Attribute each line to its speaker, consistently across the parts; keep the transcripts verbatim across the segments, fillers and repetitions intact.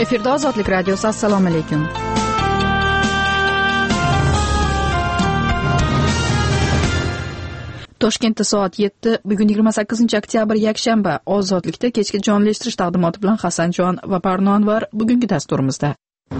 Speaker 1: Efirda Ozodlik radiosi. Assalomu alaykum. Toshkentda soat yetti, bugun yigirma sakkizinchi oktyabr yakshanba. Ozodlikda kechki jonlashtirish taqdimoti bilan Hasanjon va Parno Anvar bugungi dasturimizda.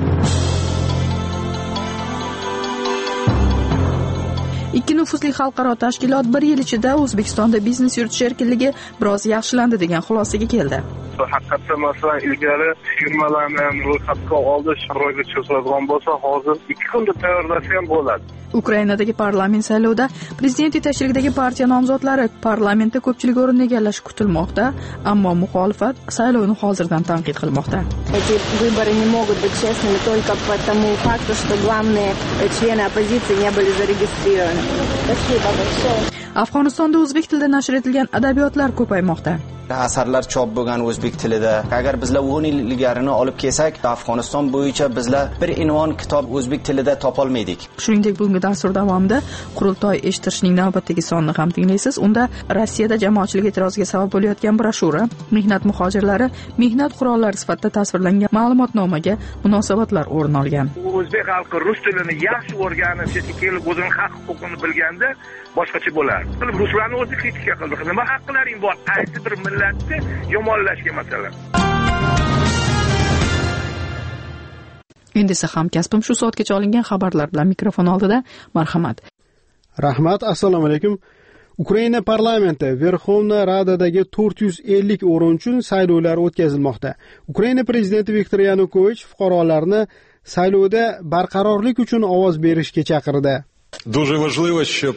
Speaker 1: Ikki nufuzli xalqaro tashkilot bir yil ichida O'zbekistonda biznes yuritish erkinligi biroz yaxshilandi degan xulosaga keldi.
Speaker 2: Haqiqatda masalan ilgari firmalarni ro'yxatga oldish ro'yga chiqadigan bo'lsa, hozir ikki kunda tayyorlasa ham bo'ladi.
Speaker 1: Ukrainadagi parlament saylovida prezident yetakchiligidagi partiya nomzodlari parlamentda ko'pchilik o'rinni egallashi kutilmoqda, ammo muxolifat saylovni hozirdan tanqid qilmoqda.
Speaker 3: Эти выборы не могут быть честными только потому факту, что главные члены оппозиции не были зарегистрированы. Спасибо большое.
Speaker 1: Afg'onistonda o'zbek tilida nashr etilgan adabiyotlar ko'paymoqda.
Speaker 4: Asarlar chop bo'lgan o'zbek tilida. Agar bizlar o'n yil ilgarini olib kelsak, Afg'oniston bo'yicha bizlar bir unvon kitob o'zbek tilida topolmaydik.
Speaker 1: Shuningdek, bugungi dastur davomida qurultoy eshittirishning navbatdagi sonini ham tinglaysiz. Unda Rossiyada jamoatchilik e'tiroziga sabab bo'layotgan broshura, mehnat muhojirlari, mehnat qurollari sifatida tasvirlangan ma'lumotnomaga munosabatlar o'rin olgan.
Speaker 2: O'zbek xalqi rus tilini yaxshi o'rganib, chetga kelib o'zining haq-huquqini bilganda boshqacha bo'lardi. Ruslarni o'zi kritika qildi. Nima haqlaring bor? Qaysi bir millatni yomonlashga masalan.
Speaker 1: Endi esa hamkasbim shu soatgacha olingan xabarlar bilan mikrofon oldida. Marhamat.
Speaker 5: Rahmat, assalomu alaykum. Ukraina parlamenti Verxovna Radadagi to'rt yuz ellik o'rin uchun saylovlar o'tkazilmoqda. Ukraina prezidenti Viktor Yanukovich fuqarolarni saylovda barqarorlik uchun ovoz berishga chaqirdi.
Speaker 6: Дуже важливо, щоб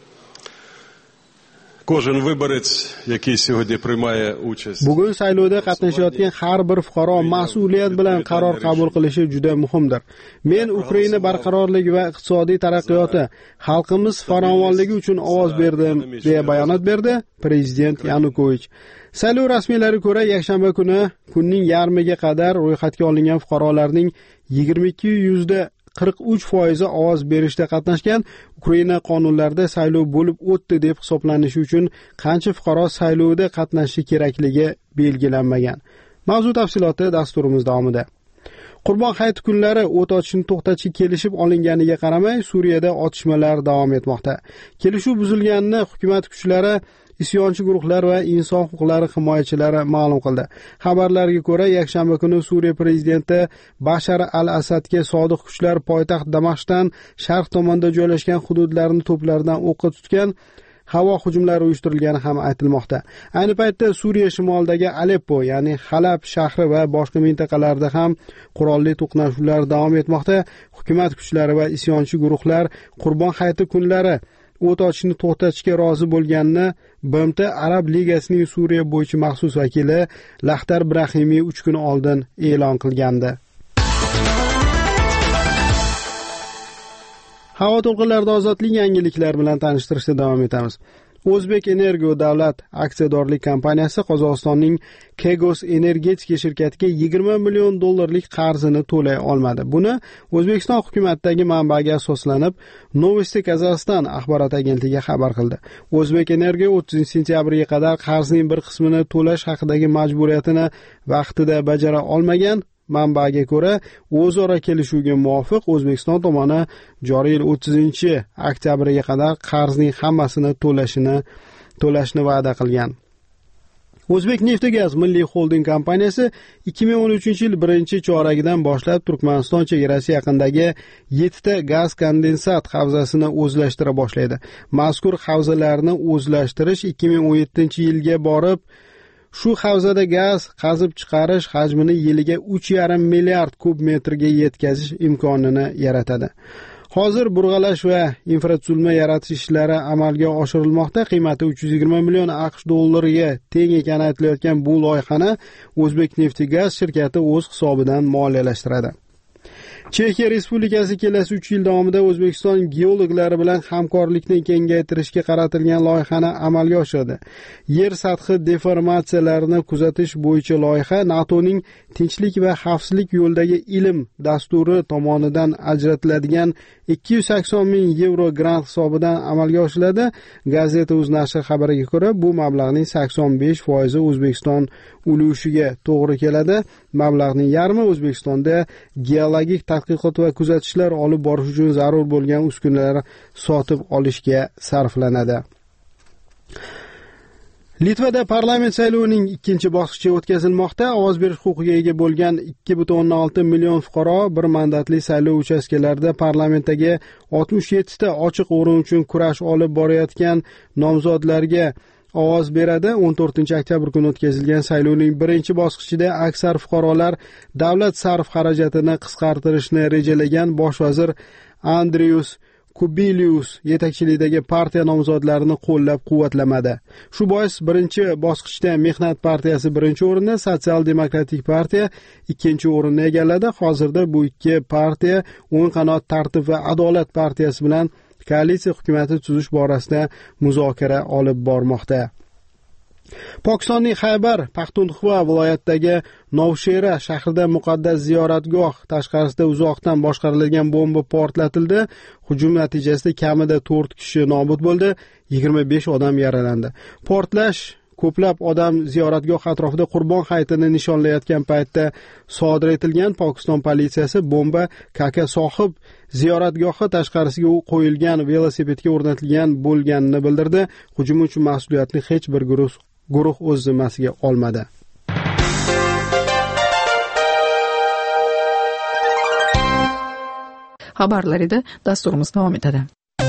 Speaker 6: Кожен виборець, який сьогодні приймає участь.
Speaker 5: Bugun saylovda qatnashayotgan har bir fuqaro mas'uliyat bilan qaror qabul qilishi juda muhimdir. Men Ukraina barqarorligi va iqtisodiy taraqqiyoti, xalqimiz farovonligi uchun ovoz berdim, deya bayonot berdi prezident Yanukovich. Saylov rasmiylariga ko'ra, yakshanba kuni kunning yarmiga qadar ro'yxatga olingan fuqarolarning yigirma ikki yuzda qirq uch foizi ovoz berishda qatnashgan. Ukraina qonunlarida saylov bo'lib o'tdi deb hisoblanishi uchun qancha fuqaro saylovda qatnashishi kerakligi belgilanmagan. Mavzu tafsiloti dasturimiz davomida. Qurbon hayiti kunlari o't ochishni to'xtatishga kelishib olinganiga qaramay, Suriyada otishmalar davom etmoqda. Kelishuv buzilganini hukumat kuchlari, isyonchi guruhlar va inson huquqlari himoyachilari ma'lum qildi. Xabarlarga ko'ra, yakshanba kuni Suriya prezidenti Bashar al-Asadga sodiq kuchlar poytaxt Damashqdan sharq tomonda joylashgan hududlarni to'plardan o'qqa tutgan, havo hujumlari uyushtirilgani ham aytilmoqda. Ayni paytda Suriya shimolidagi Aleppo, ya'ni Halab shahri va boshqa mintaqalarda ham qurolli to'qnashuvlar davom etmoqda. Hukumat kuchlari va isyonchi guruhlar Qurbon hayiti kunlari o't ochishni to'xtatishga rozi bo'lganini B M T Arab Ligasining Suriya bo'yicha maxsus vakili Lahtar Brahimiy uch kun oldin e'lon qilgandi. Havo to'lqinlarida ozodlik yangiliklar bilan tanishtirishda davom etamiz. O'zbek Energo davlat aksiyadorlik kompaniyasi Qozog'istonning Kegos energetika shirkatiga yigirma million dollarlik qarzini to'lay olmadi. Buni O'zbekiston hukumatidagi manbaga asoslanib, Novosti Kazaqstan axborot agentligi xabar qildi. O'zbek Energo o'ttizinchi sentyabrga qadar qarzning bir qismini to'lash haqidagi majburiyatini vaqtida bajara olmagan. Manbaga ko'ra, o'zaro kelishuvga muvofiq O'zbekiston tomoni joriy yil o'ttizinchi oktyabrga qadar qarzning hammasini to'lashini to'lashni va'da qilgan. O'zbek Neftgaz milliy xolding kompaniyasi ikki ming o'n uchinchi yil birinchi choragidan boshlab Turkmaniston chegarasi yaqinidagi yettita gaz kondensat havzasini o'zlashtira boshlaydi. Mazkur havzalarni o'zlashtirish ikki ming o'n yettinchi yilga borib, shu havzada gaz qazib chiqarish hajmini yiliga uch yarim milliard kub metrga yetkazish imkonini yaratadi. Hozir burg'alash va infratuzilma yaratish ishlari amalga oshirilmoqda. Qiymati uch yuz yigirma million AQSh dollariga teng ekani aytilayotgan bu loyihani O'zbek Neftgaz shirkati o'z hisobidan moliyalashtiradi. Chexiya Respublikasi kelasi uch yil davomida O'zbekiston geologlari bilan hamkorlikni kengaytirishga qaratilgan loyihani amalga oshiradi. Yer sathi deformatsiyalarini kuzatish bo'yicha loyiha NATOning tinchlik va xavfsizlik yo'lidagi ilm dasturi tomonidan ajratiladigan ikki yuz sakson ming yevro grant hisobidan amalga oshiriladi. Gazeta Uz nashri xabariga ko'ra, bu mablag'ning sakson besh foizi O'zbekiston ulushiga to'g'ri keladi. Mablag'ning yarmi O'zbekistonda geologik tadqiqot va kuzatishlar olib borish uchun zarur bo'lgan uskunalar sotib olishga sarflanadi. Litvada parlament saylovining ikkinchi bosqichi o'tkazilmoqda. Ovoz berish huquqiga ega bo'lgan ikki butun o'ndan olti million fuqaro bir mandatli saylov uchastkalarida parlamentdagi oltmish yetti ta ochiq o'rin uchun kurash olib borayotgan nomzodlarga ovoz beradi. o'n to'rtinchi oktyabr kuni o'tkazilgan saylovning birinchi bosqichida aksar fuqarolar davlat sarf xarajatini qisqartirishni rejalagan bosh vazir Andrius Kubilius yetakchiligidagi partiya nomzodlarini qo'llab-quvvatlamadi. Shu bois birinchi bosqichda Mehnat partiyasi birinchi o'rinni, Sotsial demokratik partiya ikkinchi o'rinni egalladi. Hozirda bu ikki partiya o'ng qanot Tartib va adolat partiyasi bilan koalitsiya hukumati tuzish borasida muzokara olib bormoqda. Pokistonning Xaybar Paxtunxva viloyatidagi Novshera shahrida muqaddas ziyoratgoh tashqarisida uzoqdan boshqarilgan bomba portlatildi. Hujum natijasida kamida to'rt kishi nobud bo'ldi, yigirma besh odam yaralandi. Portlash ko'plab odam ziyoratgoh atrofida Qurbon hayitini nishonlayotgan paytda sodir etilgan. Pokiston politsiyasi bomba Kaka sohib ziyoratgohi tashqarisiga qo'yilgan velosipedga o'rnatilgan bo'lganini bildirdi. Hujum uchun mas'uliyatni hech bir guruh guruh o'z zimmasiga olmadi.
Speaker 1: Xabarlar edi, dasturimiz davom etadi.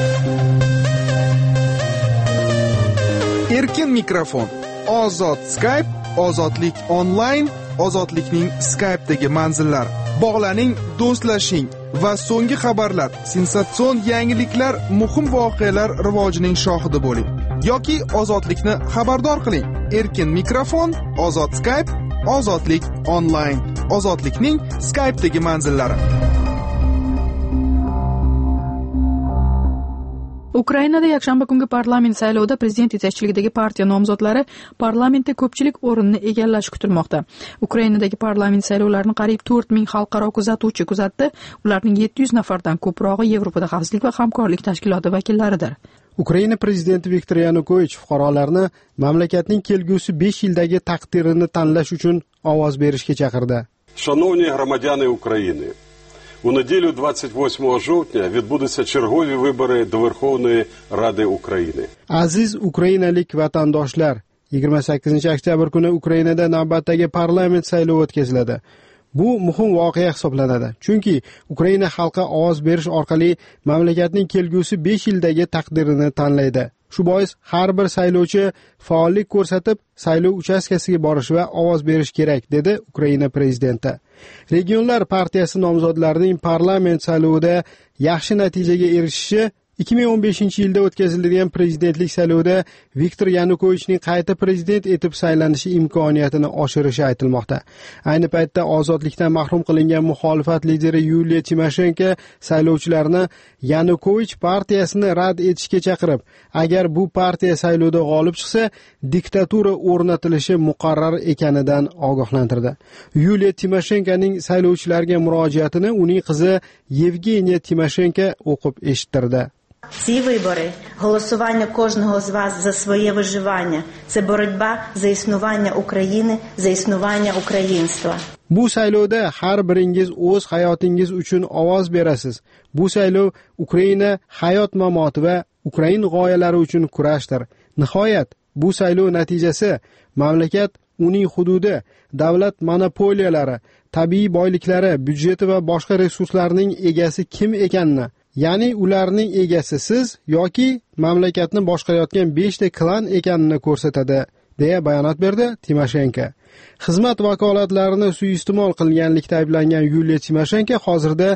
Speaker 7: Erkin mikrofon, ozod Skype, ozodlik onlayn, ozodlikning Skype'dagi manzillar. Bog'laning, do'stlashing va so'nggi xabarlar, sensatsion yangiliklar, muhim voqealar rivojining shohidi bo'ling. Yoki ozodlikni xabardor qiling. Erkin mikrofon, ozod Skype, ozodlik onlayn, ozodlikning Skype'dagi manzillari.
Speaker 1: Ukrainada yakshanba kungi parlament saylovida prezident yetakchiligidagi partiya nomzodlari parlamentda ko'pchilik o'rinni egallashi kutilmoqda. Ukrainadagi parlament saylovlarini qariyb to'rt ming xalqaro kuzatuvchi kuzatdi. Ularning yetti yuz nafardan ko'prog'i Yevropada xavfsizlik va hamkorlik tashkiloti vakillaridir.
Speaker 5: Ukraina prezidenti Viktor Yanukovich fuqarolarni mamlakatning kelgusi besh yildagi taqdirini tanlash uchun ovoz berishga chaqirdi.
Speaker 6: Шановні громадяни України, у неділю двадцять восьмого жовтня відбудуться чергові вибори до Верховної Ради України.
Speaker 5: Aziz ukrainalik vatandoshlar, yigirma sakkizinchi oktyabr kuni Ukrainada navbatdagi parlament saylovi o'tkaziladi. Bu muhim voqea hisoblanadi, chunki Ukraina xalqi ovoz berish orqali mamlakatning kelgusi besh yildagi taqdirini tanlaydi. Shu bois har bir saylovchi faollik ko'rsatib, saylov uchastkasiga borish va ovoz berish kerak, dedi Ukraina prezidenti. Regionlar partiyasi nomzodlarining parlament saylovida yaxshi natijaga erishishi ikki ming o'n beshinchi yilda o'tkazilgan prezidentlik saylovida Viktor Yanukovichning qayta prezident etib saylanishi imkoniyatini oshirishi aytilmoqda. Ayni paytda ozodlikdan mahrum qilingan muxolifat lideri Yuliya Timoshenko saylovchilarni Yanukovich partiyasini rad etishga chaqirib, agar bu partiya saylovda g'olib chiqsa, diktatura o'rnatilishi muqarrar ekanidan ogohlantirdi. Yuliya Timoshenkoning saylovchilarga murojaatini uning qizi Yevgeniya Timoshenko o'qib eshittirdi.
Speaker 8: Ці вибори – голосування кожного з вас за своє виживання. Це боротьба за існування України, за існування українства.
Speaker 5: Bu saylovda har biringiz o'z hayotingiz uchun ovoz berasiz. Bu saylov Ukraina hayot mamoti va Ukraina g'oyalari uchun kurashdir. Nihoyat, bu saylov natijasi mamlakat, uning hududi, davlat monopoliyalari, tabiiy boyliklari, byudjeti va boshqa resurslarning egasi kim ekanini, ya'ni ularning egasi siz yoki mamlakatni boshqarayotgan besh ta klan ekanini ko'rsatadi, deya bayonot berdi Timoshenko. Xizmat vakolatlarini suiiste'mol qilganlikda ayblangan Yuliya Timoshenko hozirda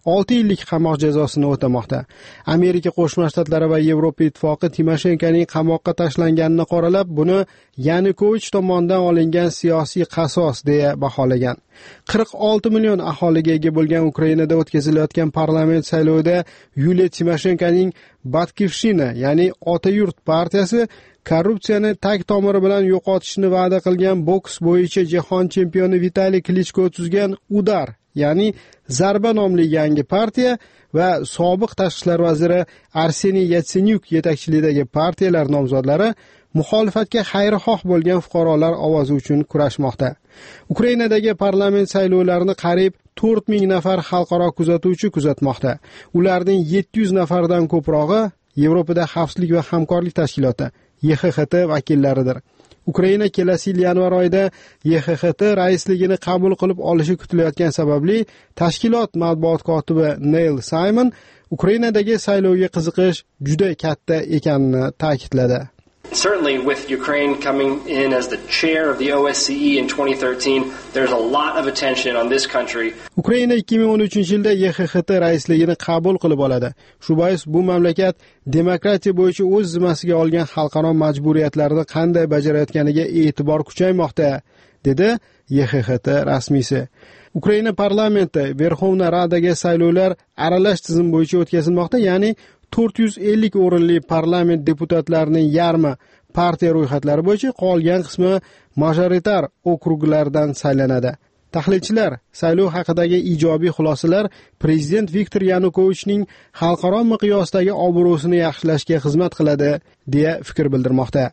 Speaker 5: olti yillik qamoq jazosini o'tamoqda. Amerika Qo'shma Shtatlari va Yevropa Ittifoqi Timoshenkoning qamoqqa tashlanganini qoralab, buni Yanukovich tomonidan olingan siyosiy qasos deya baholagan. qirq olti million aholiga ega bo'lgan Ukrainada o'tkazilayotgan parlament saylovida Yuliya Timoshenkoning Batkivshina, ya'ni Ota yurt partiyasi korrupsiyani tag tomiri bilan yo'qotishni va'da qilgan boks bo'yicha jahon chempioni Vitaliy Klichko tuzgan Udar, ya'ni Zarba nomli yangi partiya va sobiq tashqi ishlar vaziri Arseniy Yatsenyuk yetakchiligidagi partiyalar nomzodlari muxolifatga xayrixoh bo'lgan fuqarolar ovozi uchun kurashmoqda. Ukrainadagi parlament saylovlarini qariyb to'rt ming nafar xalqaro kuzatuvchi kuzatmoqda. Ularning yetti yuz nafardan ko'prog'i Yevropada xavfsizlik va hamkorlik tashkiloti Y X X T vakillaridir. Ukraina kelasi yil yanvar oyida Y X X T raisligini qabul qilib olishi kutilayotgani sababli tashkilot matbuot kotibi Neil Simon Ukrainadagi saylovga qiziqish juda katta ekanini ta'kidladi.
Speaker 9: Certainly, with Ukraine coming in as the chair of the O S C E in twenty thirteen, there's a lot of attention on this country.
Speaker 5: Ukraina ikki ming o'n uchinchi yilda Y X X T raisligini qabul qilib oladi. Shu bois bu mamlakat demokratiya bo'yicha o'z zimmasiga olgan xalqaro majburiyatlarni qanday bajarayotganiga e'tibor kuchaymoqda, dedi Y X X T rasmiysi. Ukraina parlamenti Verxovna Radaga saylovlar aralash tizim bo'yicha o'tkazilmoqda, ya'ni to'rt yuz ellik o'rinli parlament deputatlarining yarmi partiya ro'yxatlari bo'yicha, qolgan qismi majoritar okruglardan saylanadi. Tahlilchilar saylov haqidagi ijobiy xulosalar prezident Viktor Yanukovichning xalqaro miqyosdagi obro'sini yaxshilashga xizmat qiladi deya fikr bildirmoqda.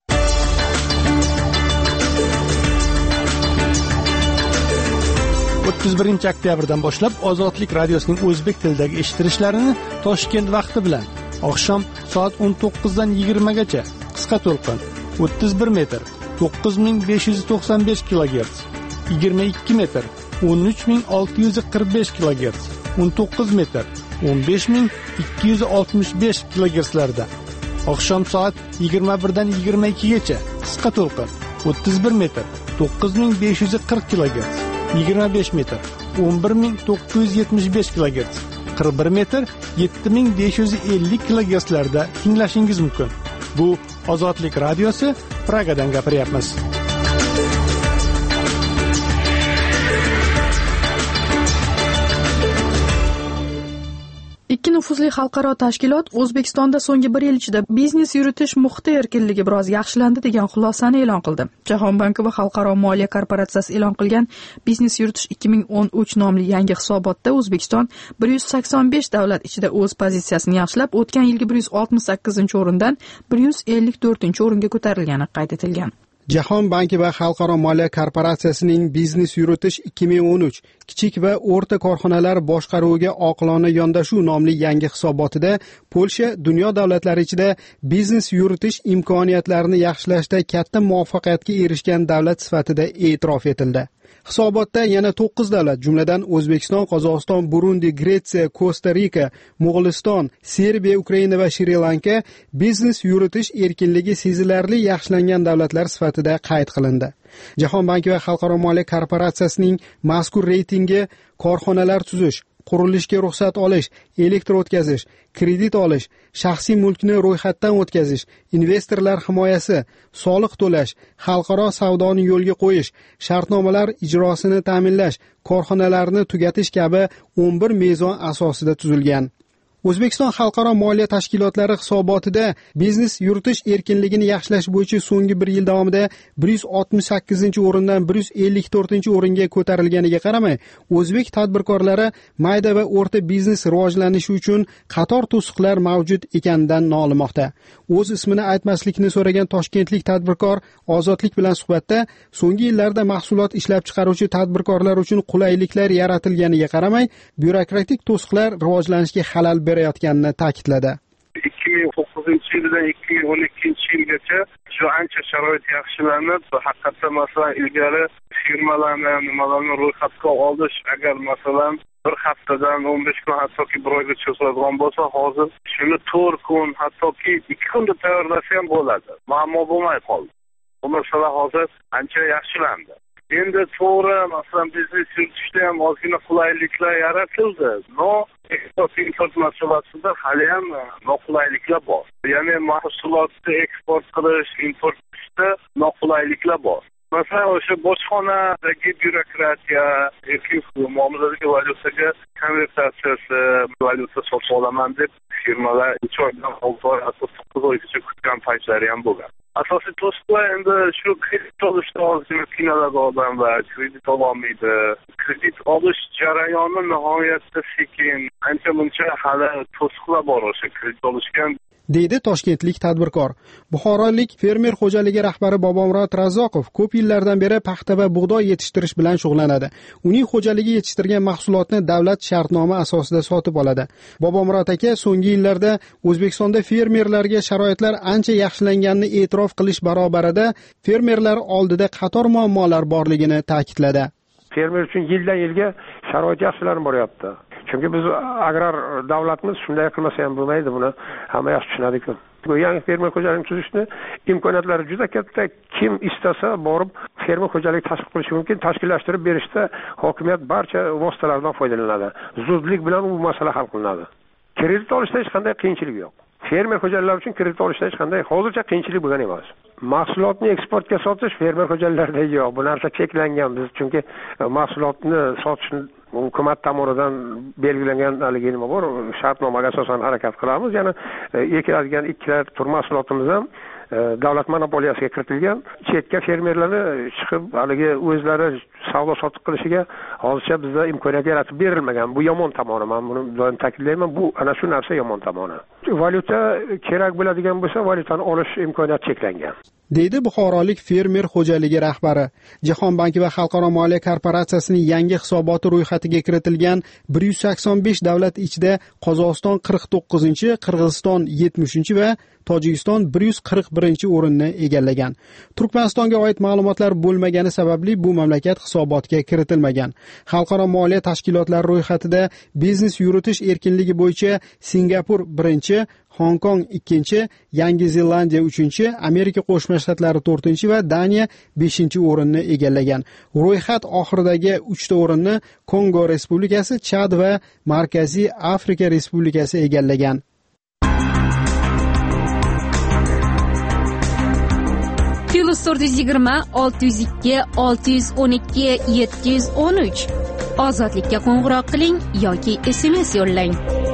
Speaker 10: o'ttiz birinchi oktyabrdan boshlab Ozodlik radiosining o'zbek tilidagi eshitilishlarini Toshkent vaqti bilan oqshom soat o'n to'qqizdan yigirmagacha qisqa to'lqin o'ttiz bir metr to'qqiz ming besh yuz to'qson besh kilogerts, yigirma ikki metr o'n uch ming olti yuz qirq besh kilogerts, o'n to'qqiz metr o'n besh ming ikki yuz oltmish besh kilogertslarda, oqshom soat yigirma birdan yigirma ikkigacha qisqa to'lqin o'ttiz bir metr to'qqiz ming besh yuz qirq kilogerts, yigirma besh metr o'n bir ming to'qqiz yuz yetmish besh kilogerts, qirq bir metr yetti ming besh yuz ellik kilogertslarda tinglashingiz mumkin. Bu Ozodlik radiosi, Pragadan gapiryapmiz.
Speaker 1: Ikki nufuzli xalqaro tashkilot O'zbekistonda so'nggi bir yil ichida biznes yuritish muhiti erkinligi biroz yaxshilandi degan xulosani e'lon qildi. Jahon banki va Xalqaro moliya korporatsiyasi e'lon qilgan biznes yuritish ikki ming o'n uch nomli yangi hisobotda O'zbekiston bir yuz sakson besh davlat ichida o'z pozitsiyasini yaxshilab, o'tgan yilgi bir yuz oltmish sakkizinchi o'rindan bir yuz ellik to'rtinchi o'ringa ko'tarilgani qayd etilgan.
Speaker 5: Jahon banki va Xalqaro moliya korporatsiyasining biznes yuritish ikki ming o'n uch kichik va o'rta korxonalar boshqaruviga oqilona yondashuv nomli yangi hisobotida Polsha dunyo davlatlari ichida biznes yuritish imkoniyatlarini yaxshilashda katta muvaffaqiyatga erishgan davlat sifatida e'tirof etildi. Hisobotda yana to'qqiz davlat, jumladan O'zbekiston, Qozog'iston, Burundi, Gretsiya, Kosta-Rika, Mo'g'uliston, Serbiya, Ukraina va Shri-Lanka biznes yuritish erkinligi sezilarli yaxshilangan davlatlar sifatida qayd qilindi. Jahon banki va Xalqaro moliya korporatsiyasining mazkur reytingi korxonalar tuzish, qurilishga ruxsat olish, elektr o'tkazish, kredit olish, shaxsiy mulkni ro'yxatdan o'tkazish, investorlar himoyasi, soliq to'lash, xalqaro savdoni yo'lga qo'yish, shartnomalar ijrosini ta'minlash, korxonalarni tugatish kabi o'n bir mezon asosida tuzilgan. O'zbekiston xalqaro moliya tashkilotlari hisobotida biznes yuritish erkinligini yaxshilash bo'yicha so'nggi bir yil davomida bir yuz oltmish sakkizinchi o'rindan bir yuz ellik to'rtinchi o'ringa ko'tarilganiga qaramay, o'zbek tadbirkorlari mayda va o'rta biznes rivojlanishi uchun qator to'siqlar mavjud ekanidan nolimoqda. O'z ismini aytmaslikni so'ragan toshkentlik tadbirkor Ozodlik bilan suhbatda so'nggi yillarda mahsulot ishlab chiqaruvchi tadbirkorlar uchun qulayliklar yaratilganiga qaramay, byurokratik to'siqlar rivojlanishga xalal berayotganini ta'kidladi.
Speaker 2: ikki ming to'qqizinchi yildan ikki ming o'n ikkinchi yilgacha shu ancha sharoit yaxshilanib, haqiqatda masalan ilgari firmalarni, nimalarni ro'yxatga olish agar masalan bir haftadan o'n besh kun hattoki bir oyga cho'ziladigan bo'lsa, hozir shuni to'rt kun, hattoki ikki kunda tayyorlasa ham bo'ladi. Muammo bo'lmay qoldi. Bu masala hozir ancha yaxshilandi. endi to'g'ri, masalan, biznes yuritishda ham ozgina qulayliklar yaratildi. No, eksport import masalasida hali ham noqulayliklar bor. Ya'ni mahsulotni eksport qilish, import qilishda noqulayliklar bor. Masalan, o'sha bojxonadagi byurokratiya, yoki muomaladagi valyutaga konvertatsiyasi, valyuta sotib olaman deb firmalar uch oydan olti oy, hatto to'qqiz oygacha kutgan paytlari ham bo'lgan. Asosiy to'siqlar endi shu kredit olishda ozgina qiynaladi odamlar, kredit ololmaydi. Kredit olish jarayoni nihoyatda sekin, ancha muncha hali to'siqlar bor o'sha kredit olishga,
Speaker 5: deydi toshkentlik tadbirkor. Buxorolik fermer xo'jaligi rahbari Bobomurod Razzoqov ko'p yillardan beri paxta va bug'doy yetishtirish bilan shug'ullanadi. Uning xo'jaligi yetishtirgan mahsulotni davlat shartnoma asosida sotib oladi. Bobomurod aka so'nggi yillarda O'zbekistonda fermerlarga sharoitlar ancha yaxshilanganini e'tirof qilish barobarida fermerlar oldida qator muammolar borligini ta'kidladi.
Speaker 11: Fermer uchun yildan yilga sharoit yaxshilanib boryapti. Chunki biz agrar davlatimiz shunday qilmasa ham bo'lmaydi, buni hamma yaxshi tushunadi-ku. Yangi fermer xo'jaligini tuzishni imkoniyatlari juda katta. Kim istasa borib fermer xo'jaligi tashkil qilishi mumkin, tashkillashtirib berishda hokimiyat barcha vositalardan foydalanadi. Zudlik bilan u masala hal qilinadi. Kredit olishda hech qanday qiyinchilik yo'q. Fermer xo'jaliklari uchun kredit olishda hech qanday hozircha qiyinchilik bo'lgan emas. Mahsulotni eksportga sotish fermer xo'jaliklarida yo'q. Bu narsa cheklangan biz, chunki mahsulotni sotishni hukumat tomonidan belgilangan haligi nima bor, shartnomaga asosan harakat qilamiz. Ya'ni ekiladigan ikkita tur mahsulotimiz ham davlat monopoliyasiga kiritilgan. Chetga fermerlarni chiqib haligi o'zlari savdo sotiq qilishiga hozircha bizda imkoniyat yaratib berilmagan. Bu yomon tomoni. Men buni doim ta'kidlayman. Bu ana shu narsa yomon tomoni. Valyuta kerak bo'ladigan bo'lsa, valyutani olish imkoniyati cheklangan,
Speaker 5: deydi buxorolik fermer xo'jaligi rahbari. Jahon banki va Xalqaro moliya korporatsiyasining yangi hisoboti ro'yxatiga kiritilgan bir yuz sakson besh davlat ichida Qozog'iston qirq to'qqizinchi, Qirg'iziston yetmishinchi va Tojikiston bir yuz qirq birinchi o'rinni egallagan. Turkmanistonga oid ma'lumotlar bo'lmagani sababli bu mamlakat hisobotga kiritilmagan. Xalqaro moliya tashkilotlari ro'yxatida biznes yuritish erkinligi bo'yicha Singapur birinchi, Hong Kong ikkinchi, Yangi Zelandiya uchinchi, Amerika Qo'shma Shtatlari to'rtinchi va Daniya beshinchi o'rinni egallagan. Ro'yxat oxiridagi uchta o'rinni Kongo Respublikasi, Chad va Markaziy Afrika Respublikasi egallagan.
Speaker 12: Plus to'rt yuz yigirma olti yuz ikki olti yuz o'n ikki yetti yuz o'n uch. Ozodlikka qo'ng'iroq qiling yoki S M S yo'llang.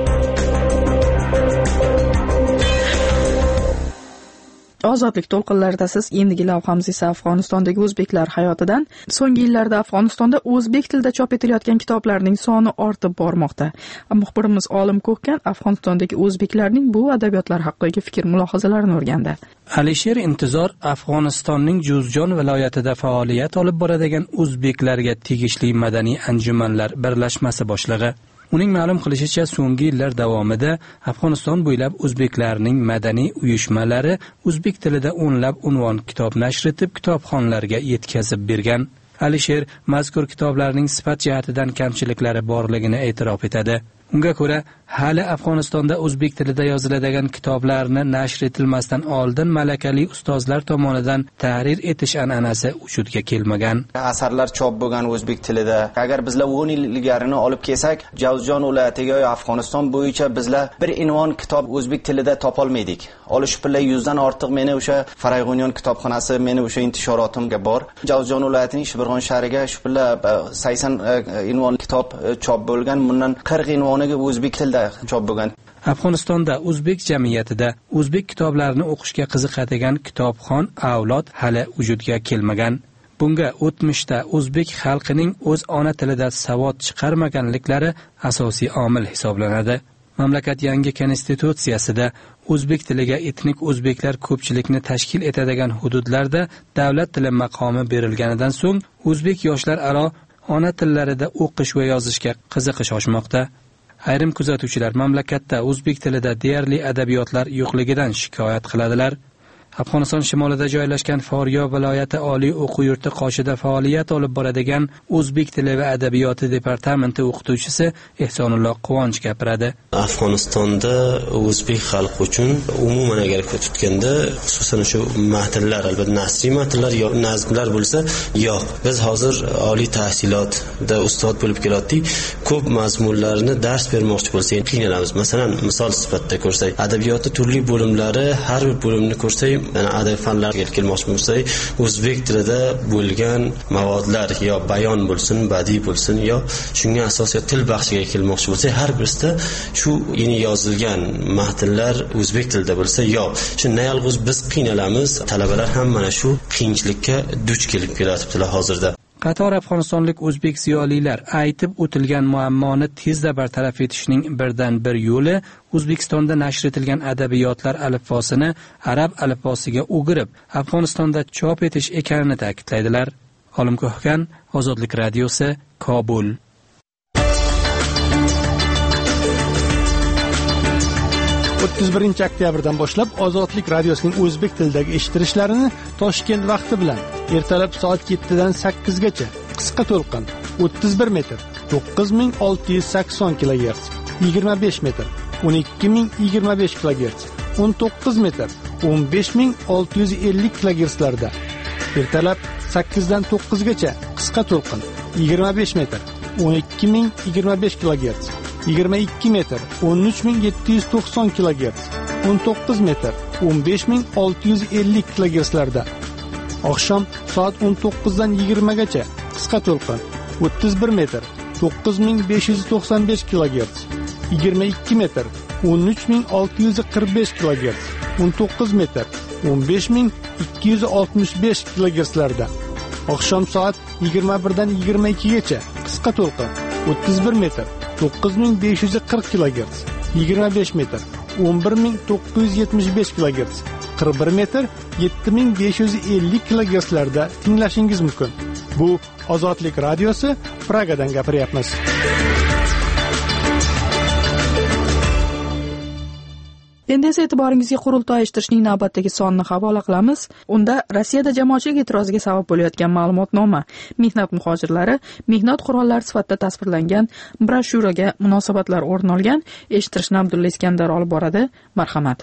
Speaker 1: Ozodlik to'lqinlarida siz endigi lavhamiz esa Afg'onistondagi o'zbeklar hayotidan. So'nggi yillarda Afg'onistonda o'zbek tilida chop etilayotgan kitoblarning soni ortib bormoqda. Muxbirimiz Olim Ko'kkan Afg'onistondagi o'zbeklarning bu adabiyotlar haqidagi fikr-mulohazalarini o'rgandi.
Speaker 13: Alisher Intizor Afg'onistonning Juzjon viloyatida faoliyat olib boradigan o'zbeklarga tegishli madaniy anjumanlar birlashmasi boshlig'i. Uning ma'lum qilishicha, so'nggi yillar davomida Afg'oniston bo'ylab o'zbeklarning madaniy uyushmalari o'zbek tilida o'nlab unvon kitob nashr etib, kitobxonlarga yetkazib bergan. Alisher mazkur kitoblarning sifat jihatidan kamchiliklari borligini e'tirof etadi. Unga ko'ra, hali Afg'onistonda o'zbek tilida yoziladigan kitoblarni nashr etilmasdan oldin malakali ustozlar tomonidan tahrir etish an'anasi vujudga kelmagan.
Speaker 4: Asarlar chop bo'lgan o'zbek tilida. Agar bizlar o'n yil ilgarini olib kelsak, Javzjon viloyatiga yoki Afg'oniston bo'yicha bizlar bir unvon kitob o'zbek tilida topolmaydik. Olish pilla yuzdan ortiq meni o'sha Farag'oniyon kitobxonasi, meni o'sha intishoratimga bor. Javzjon viloyatining Shibirg'on shahriga shu pilla sakson unvon kitob chop bo'lgan, bundan qirq unvoniga o'zbek tilida chop bo'lgan.
Speaker 13: Afg'onistonda o'zbek jamiyatida o'zbek kitoblarini o'qishga qiziqadigan kitobxon avlod hali vujudga kelmagan. Bunga o'tmishda o'zbek xalqining o'z ona tilida savod chiqarmaganliklari asosiy omil hisoblanadi. Mamlakat yangi konstitutsiyasida o'zbek tiliga etnik o'zbeklar ko'pchilikni tashkil etadigan hududlarda davlat tili maqomi berilganidan so'ng o'zbek yoshlar aro ona tillarida o'qish va yozishga qiziqish oshmoqda. Ayrim kuzatuvchilar mamlakatda o'zbek tilida deyarli adabiyotlar yo'qligidan shikoyat qiladilar. Afg'oniston shimolida joylashgan Foryo viloyati oliy o'quv yurti qoshida faoliyat olib boradigan o'zbek tili va adabiyoti departamenti o'qituvchisi Ehsonulloh Quvonch gapiradi.
Speaker 14: Afg'onistonda o'zbek xalqi uchun umuman agar tutganda, xususan o'sha matnlar, albatta nasriy matnlar yo nazmlar bo'lsa, yo'q. Biz hozir oliy tahsilotda ustod bo'lib kelayotdik. Ko'p mazmunlarni dars bermoqchi bo'lsak, qiynalamiz. Masalan, misol sifatida ko'rsak, adabiyotda turli bo'limlari, har bir bo'limni ko'rsak, ya'ni adab fanlariga kelmoqchi bo'lsak, o'zbek tilida bo'lgan mavodlar yo bayon bo'lsin, badiiy bo'lsin, yo shunga asosiyat til baxshiga kelmoqchi bo'lsak, har birisida shu yeni yozilgan matnlar o'zbek tilida bo'lsa, yo shunday yolg'iz biz qiynalamiz, talabalar ham mana shu qiyinchilikka duch kelib kelayaptilar hozirda.
Speaker 13: Qator afg'onistonlik o'zbek ziyolilar aytib o'tilgan muammoni tezda bartaraf etishning birdan bir yo'li O'zbekistonda nashr etilgan adabiyotlar alifbosini arab alifbosiga o'girib, Afg'onistonda chop etish ekanini ta'kidlaydilar. Olim Ko'hkan, Ozodlik radiosi, Kobul.
Speaker 10: o'ttiz birinchi oktyabrdan boshlab Ozodlik radiosining o'zbek tilidagi eshittirishlarini Toshkent vaqti bilan ertalab soat yettidan sakkizgacha qisqa to'lqin o'ttiz bir metr to'qqiz ming olti yuz sakson kilogerts, yigirma besh metr o'n ikki ming yigirma besh kilogerts, o'n to'qqiz metr o'n besh ming olti yuz ellik kilogertslarda, ertalab sakkizdan to'qqizgacha qisqa to'lqin yigirma besh metr o'n ikki ming yigirma besh kilogerts, yigirma ikki metr o'n uch ming yetti yuz to'qson kilogerts, o'n to'qqiz metr o'n besh ming olti yuz ellik kilogertslarda. Oqshom soat o'n to'qqizdan yigirmagacha qisqa to'lqin o'ttiz bir metr to'qqiz ming besh yuz to'qson besh kilogerts, yigirma ikki metr o'n uch ming olti yuz qirq besh kilogerts, o'n to'qqiz metr o'n besh ming ikki yuz oltmish besh kilogertslarda. Oqshom soat yigirma birdan yigirma ikkigacha qisqa to'lqin o'ttiz bir metr to'qqiz ming besh yuz qirq kilogerts, yigirma besh metr o'n bir ming to'qqiz yuz yetmish besh kilogerts, qirq bir metr yetti ming besh yuz ellik kilogertslarda tinglashingiz mumkin. Bu Ozodlik radiosi, Pragadan gapiryapmiz.
Speaker 1: Endi esa e'tiboringizga qurultoy eshittirishning navbatdagi sonini havola qilamiz. Unda Rossiyada jamoatchilik e'tiroziga sabab bo'layotgan ma'lumotnoma, mehnat muhojirlari, mehnat qurollari sifatida tasvirlangan broshuraga munosabatlar o'rin olgan. Eshittirishni Abdulla Iskandar olib boradi. Marhamat.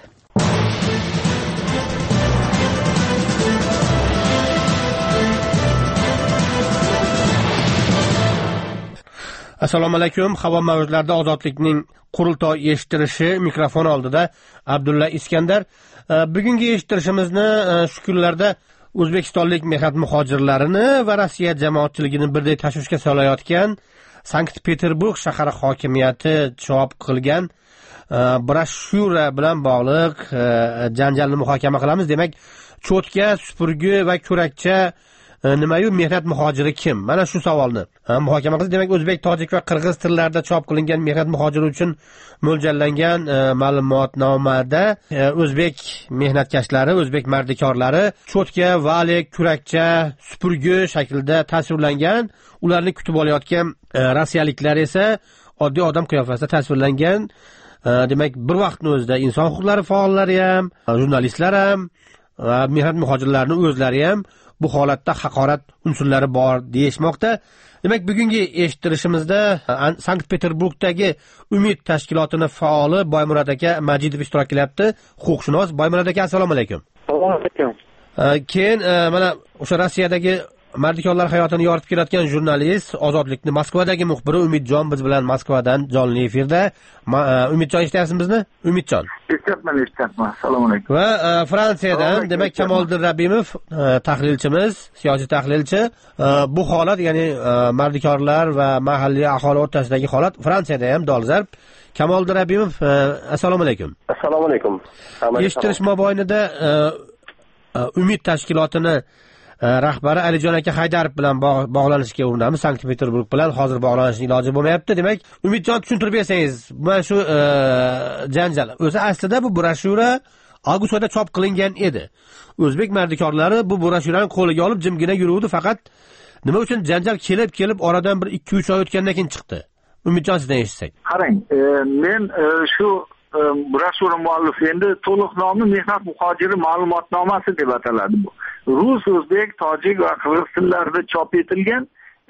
Speaker 15: Assalomu alaykum. Havo mavjlarida Ozodlikning qurultoy eshittirishi mikrofon oldida Abdulla Iskandar. Bugungi eshittirishimizni shu kunlarda O'zbekistonlik mehnat muhojirlarini va Rossiya jamoatchiligini birday tashvishga solayotgan Sankt-Peterburg shahar hokimiyati chop qilgan broshura bilan bog'liq janjalni muhokama qilamiz. Demak, cho'tka, supurgi va kurakcha nimayu mehnat muhojiri kim? Mana shu savolni muhokama qilamiz. Demak, o'zbek, tojik va qirg'iz tillarida chop qilingan mehnat muhojiri uchun mo'ljallangan ma'lumotnomada o'zbek mehnatkashlari, o'zbek mardikorlari cho'tka, valik, kurakcha, supurgi shaklida tasvirlangan. Ularni kutib olayotgan rossiyaliklar esa oddiy odam qiyofasida tasvirlangan. Demak, bir vaqtning o'zida inson huquqlari faollari ham, jurnalistlar ham va mehnat muhojirlarining o'zlari ham bu holatda haqorat unsurlari bor deyishmoqda. Demak, bugungi eshittirishimizda Sankt-Peterburgdagi Umid tashkilotining faoli Boymurod aka Majidov ishtirok qilyapti. Huquqshunos Boymurod aka, assalomu alaykum.
Speaker 16: Assalomu alaykum.
Speaker 15: Keyin mana o'sha Rossiyadagi mardikorlar hayotini yoritib kelayotgan jurnalist, Ozodlikning Moskvadagi muxbiri Umidjon biz bilan Moskvadan jonli efirda. Umidjon, eshityapsizmi bizni? Umidjon.
Speaker 16: Eshityapman, eshityapman. Assalomu alaykum.
Speaker 15: Va Fransiyadan, demak, Kamoliddin Rabimov tahlilchimiz, siyosiy tahlilchi. Bu holat, ya'ni mardikorlar va mahalliy aholi o'rtasidagi holat Fransiyada ham dolzarb. Kamoliddin Rabimov, assalomu alaykum.
Speaker 16: Assalomu alaykum.
Speaker 15: Eshittirish mobaynida Umid tashkilotini rahbari Alijon aka Haydarov bilan bog'lanishga urinamiz. Sankt-Peterburg bilan hozir bog'lanishning iloji bo'lmayapti. Demak, Umidjon, tushuntirib bersangiz, mana shu janjal o'zi aslida bu broshura avgust oyida chop qilingan edi. O'zbek mardikorlari bu broshurani qo'liga olib jimgina yuruvdi, faqat nima uchun janjal kelib kelib oradan bir ikki uch oy o'tgandan keyin chiqdi. Umidjon, sizdan eshitsak.
Speaker 16: Qarang, men shu broshura muallifi. Endi to'liq nomi mehnat muhojiri ma'lumotnomasi deb ataladi bu. Rus, o'zbek, tojik va qirg'iz tillarida chop etilgan.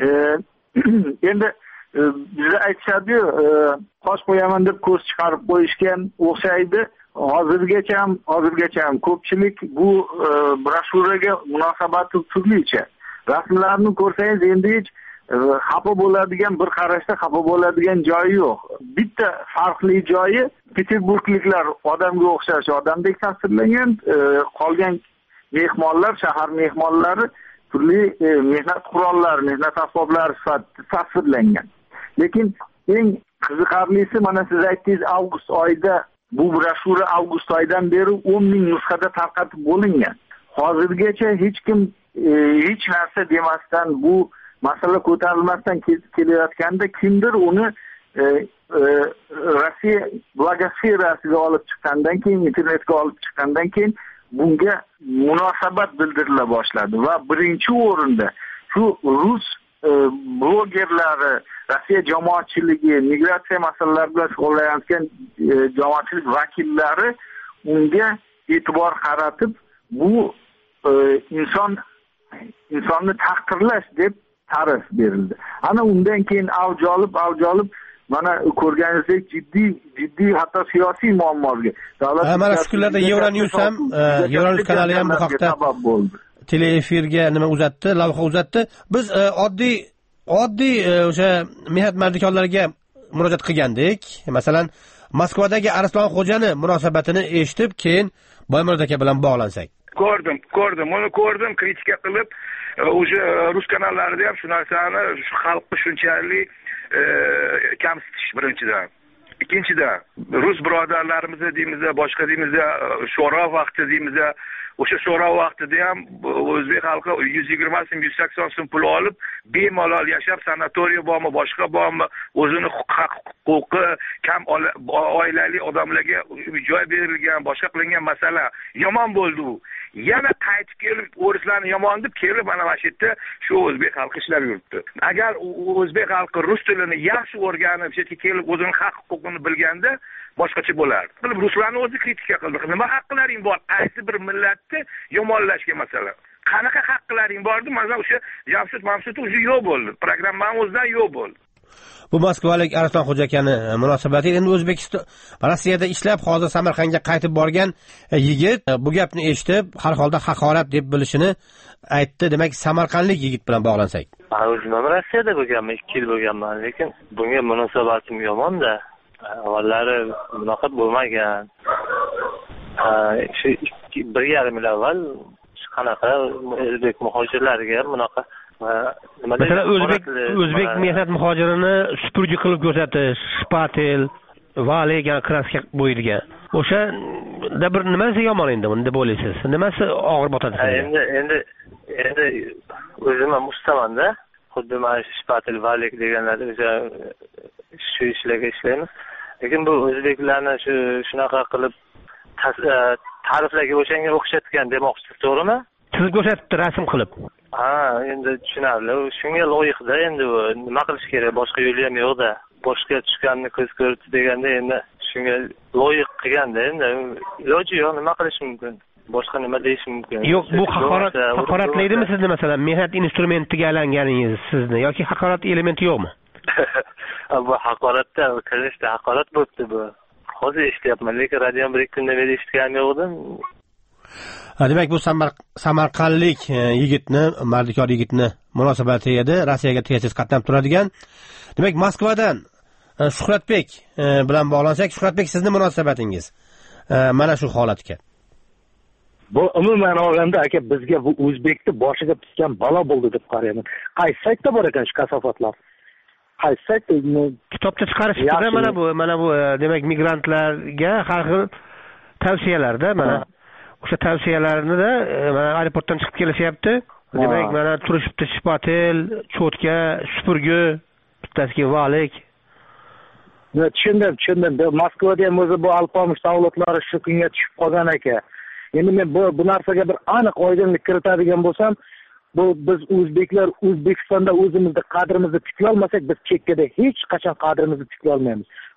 Speaker 16: Endi bizda aytishadi, qosh qo'yaman deb ko'z chiqarib qo'yishgan o'xshaydi. Hozirgacha ham, hozirgacha ham ko'pchilik bu broshuraga munosabati turlicha. Rasmlarni ko'rsangiz endi hech xafa bo'ladigan, bir qarashda xafa bo'ladigan joyi yo'q. Bitta farqli joyi, Peterburgliklar odamga o'xshash odamdek tasvirlangan, qolgan mehmonlar, shahar mehmonlari turli mehnat qurollari, mehnat asboblari sifatida tasvirlangan. Lekin eng qiziqarlisi, mana siz aytdingiz, avgust oyida bu broshura avgust oyidan beri o'n ming nusxada tarqatib bo'lingan. Hozirgacha hech kim hech narsa demasdan, bu masala ko'tarilmasdan kelayotganda kimdir uni e, e, Rossiya blogosferasiga olib chiqqandan keyin, internetga olib chiqqandan keyin bunga munosabat bildirila boshladi va birinchi o'rinda shu rus e, blogerlari, Rossiya jamoatchiligi, migratsiya masalalari bilan shug'ullanayotgan e, jamoatchilik vakillari unga e'tibor qaratib, bu e, inson insonni tahqirlash deb ta'rif berildi. Ana undan keyin avj olib, avj olib, mana ko'rganingizdek jiddiy, jiddiy hatto siyosiy muammoga.
Speaker 15: Mana shu kunlarda Euronews ham, Euronews kanali ham bu haqda teleefirga nima uzatdi, lavha uzatdi. Biz oddiy oddiy o'sha mehnat mardikorlariga murojaat qilgandik. Masalan, Moskvadagi Arslon Xo'jani munosabatini eshitib, keyin Boymurod aka bilan bog'lansak.
Speaker 17: Ko'rdim, ko'rdim, uni ko'rdim, kritika qilib, o'sha rus kanallarida ham shu narsani, shu xalqni shunchalik kamsitish birinchidan. Ikkinchidan, rus birodarlarimizni deymiz, boshqa deymiz, sho'ro vaqti deymiz, o'sha sho'ro vaqtida ham o'zbek xalqi yuz yigirma so'm, yuz sakson so'm pul olib, bemalol yashab, sanatoriya bormi, boshqa bormi, o'zini huquqi, kam oilali odamlarga joy berilgan, boshqa qilingan masala yomon bo'ldi u. Yana qaytib kelib, o'rislarni yomon deb kelib, mana mana shu yerda shu o'zbek xalqi ishlab yuribdi. Agar o'zbek xalqi rus tilini yaxshi o'rganib, shu yerga kelib o'zining haq huquqini bilganda, boshqacha bo'lardi. Qilib ruslarni o'zi kritika qildi. Nima haqqlaring bor? Qaysi bir millatni yomonlashga masalan? Qanaqa haqqlaring bordi? Mana o'sha Jamshid Mamsud o'zi yo'q bo'ldi. Programmamiz o'zidan yo'q bo'ldi.
Speaker 15: Bu moskvalik Arslon Xo'jakani munosabati. Endi O'zbekiston Rossiyada ishlab, hozir Samarqandga qaytib borgan yigit bu gapni eshitib, har holda haqorat deb bilishini aytdi. Demak, samarqandlik yigit bilan bog'lansak.
Speaker 18: O'zim ham Rossiyada bo'lganman, ikki yil bo'lganman, lekin bunga munosabatim yomon-da. Avvallari bunaqa bo'lmagan. Shu bir yarim yil avval qanaqa o'zbek muhojirlariga bunaqa
Speaker 15: masalan o'zbek o'zbek mehnat muhojirini supurgi qilib ko'rsatish, shpatel, valegan kraska bo'yilgan. O'sha da bir nimasi yomon endi unda deb o'ylaysiz? Nimasi og'ir botadi?
Speaker 18: Endi endi endi o'zim ham ustamanda, xuddi mana shu shpatel, valek deganlar o'sha shu ishlarga ishlaymiz. Lekin bu o'zbeklarni shu shunaqa qilib ta'riflarga o'shanga o'xshatgan demoqchisiz, to'g'rimi?
Speaker 15: Siz ko'rsatibdi rasm qilib.
Speaker 18: Ha, endi tushunarli. Shunga loyiqda endi nima qilish kerak? Boshqa yo'li ham yo'q-da. Boshqa tushganni ko'z ko'rdi deganda endi shunga loyiq qilganda endi iloji yo'q, nima qilish mumkin? Boshqa nima deyish mumkin?
Speaker 15: Yo'q, bu haqorat haqoratlaydimi sizni masalan mehnat instrumentiga aylanganingiz sizni yoki haqorat elementi yo'qmi?
Speaker 18: Bu haqoratda, kirishda haqorat bo'libdi bu. Hozir eshityapman, lekin radiodan bir ikki kundan beri eshitganim yo'qdim.
Speaker 15: Demak, bu samarqandlik yigitni, mardikor yigitni munosabati edi, Rossiyaga tez-tez qatnab turadigan. Demak, Moskvadan Shuhratbek bilan bog'lansak, Shuhratbek, sizning munosabatingiz mana shu holatga.
Speaker 19: Bu umuman olganda aka bizga bu o'zbekni boshiga tushgan balo bo'ldi deb qarayman. Qaysi saytda bor ekan shu kasofatlar? Qaysi saytda?
Speaker 15: Kitobda chiqarishdi mana bu, mana bu demak migrantlarga har xil tavsiyalarda mana o'sha tavsiyalarni da mana aeroportdan chiqib kelishyapti. Demak, mana turishibdi shpatel, cho'tka, supurgi, bittasiga valik.
Speaker 19: Tushundim, tushundim. Moskvada ham o'zi bu alpomish davlatlari shu kunga tushib qolgan ekan. Endi men bu bu narsaga bir aniq oydinlik kiritadigan bo'lsam, bu biz o'zbeklar O'zbekistonda o'zimizni qadrimizni tiklay olmasak, biz chekkada hech qachon qadrimizni tiklay olmaymiz.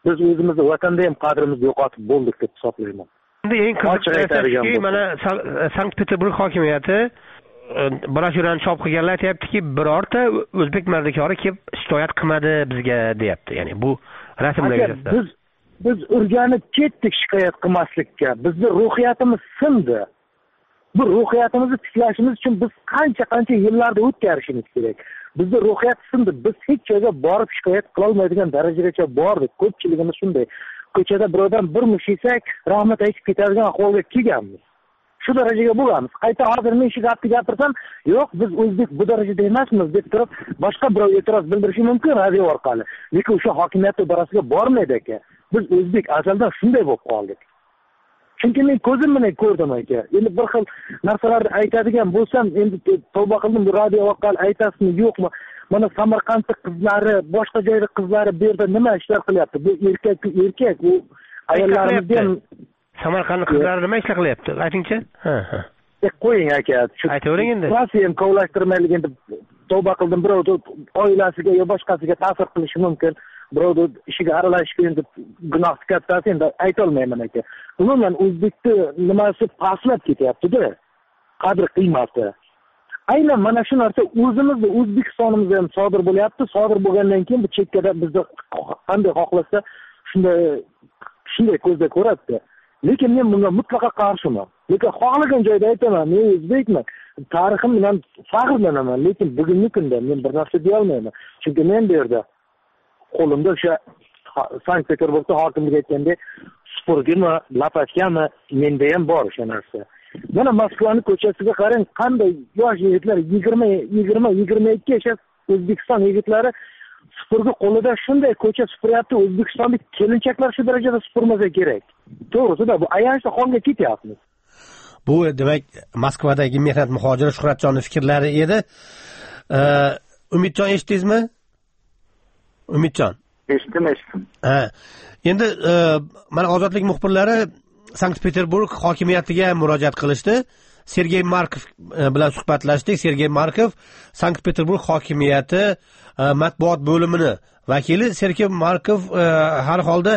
Speaker 19: biz o'zimizni vatanda ham qadrimizni yo'qotib bo'ldik deb hisoblayman.
Speaker 15: Endi eng qiziqarlisi mana Sankt Peterburg hokimiyati broshurani chop qilganlar aytayaptiki, birorta o'zbek mardikori kelib shikoyat qilmadi bizga, deyapti. Ya'ni bu rasmdagi
Speaker 19: biz biz o'rganib ketdik shikoyat qilmaslikka. Bizning ruhiyatimiz sindi. Bu ruhiyatimizni tiklashimiz uchun biz qancha qancha yillarda o'tkazishimiz kerak. Bizning ruhiyat sindi. Biz hech joyga borib shikoyat qila olmaydigan darajagacha bordik. Ko'pchiligimiz shunday. Ko'chada birovdan bir mush yesak, rahmat aytib ketadigan ahvolga kelganmiz. Shu darajaga bo'lamiz. Qayta hozir men shu gapni gapirsam, yo'q, biz o'zbek bu darajada emasmiz deb turib, boshqa birov e'tiroz bildirishi mumkin radio orqali. Lekin o'sha hokimiyat idorasiga bormaydi aka. Biz o'zbek asaldan shunday bo'lib qoldik. Chunki men ko'zim bilan ko'rdim aka. Endi bir xil narsalarni aytadigan bo'lsam, endi tavba qildim, bu radio orqali aytasizmi, yo'qmi? Mana Samarqandning qizlari, boshqa joyda qizlari bu yerda nima ishlar qilyapti? Bu erkak erkak, u ayollarimiz ham
Speaker 15: Samarqandning qizlari nima ishlar qilyapti? Aytingchi? Ha, ha.
Speaker 19: Qo'ying aka.
Speaker 15: Aytavering endi.
Speaker 19: Rasmiy ham kovlashtirmaylik, endi tavba qildim, birov oilasiga yo boshqasiga ta'sir qilishi mumkin. Birovni ishiga aralashish endi gunoh kattasi, endi ayta olmayman aka. Umuman o'zbekni nimasi pastlab ketyapti-da. Qadr qiymati. Aynan mana shu narsa o'zimizda O'zbekistonimizda ham sodir bo'lyapti. Sodir bo'lgandan keyin bu chekkada bizni qanday xohlasa shunday shunday ko'zda ko'radi. Lekin men bunga mutlaqo qarshiman. Lekin xohlagan joyda aytaman, men o'zbekman. Tarixim bilan faxrlanaman, lekin bugungi kunda men bir narsa deya olmayman. Chunki men bu yerda qo'limda o'sha Sankt Peterburgda hokimlik aytganda supurgimi, lapatkami menda ham bor o'sha narsa. Mana Moskvaning ko'chasiga qarang, qanday yosh yigitlar yigirma yigirma yigirma ikki yosh O'zbekiston yigitlari supurgi qo'lida shunday ko'cha supuryapti. O'zbekistonlik kelinchaklar shu darajada supurmasa kerak. To'g'risi-da, bu ayanchli holga ketyapmiz.
Speaker 15: Bu demak Moskvadagi mehnat muhojiri Shuhratjonning fikrlari edi. Umidjon, eshitdingizmi? Umidjon.
Speaker 16: Eshitdim, eshitdim.
Speaker 15: Ha. Endi mana Ozodlik muxbirlari Sankt Peterburg hokimiyatiga murojaat qilishdi. Sergey Markov bilan suhbatlashdik. Sergey Markov Sankt Peterburg hokimiyati matbuot bo'limining vakili. Sergey Markov har holda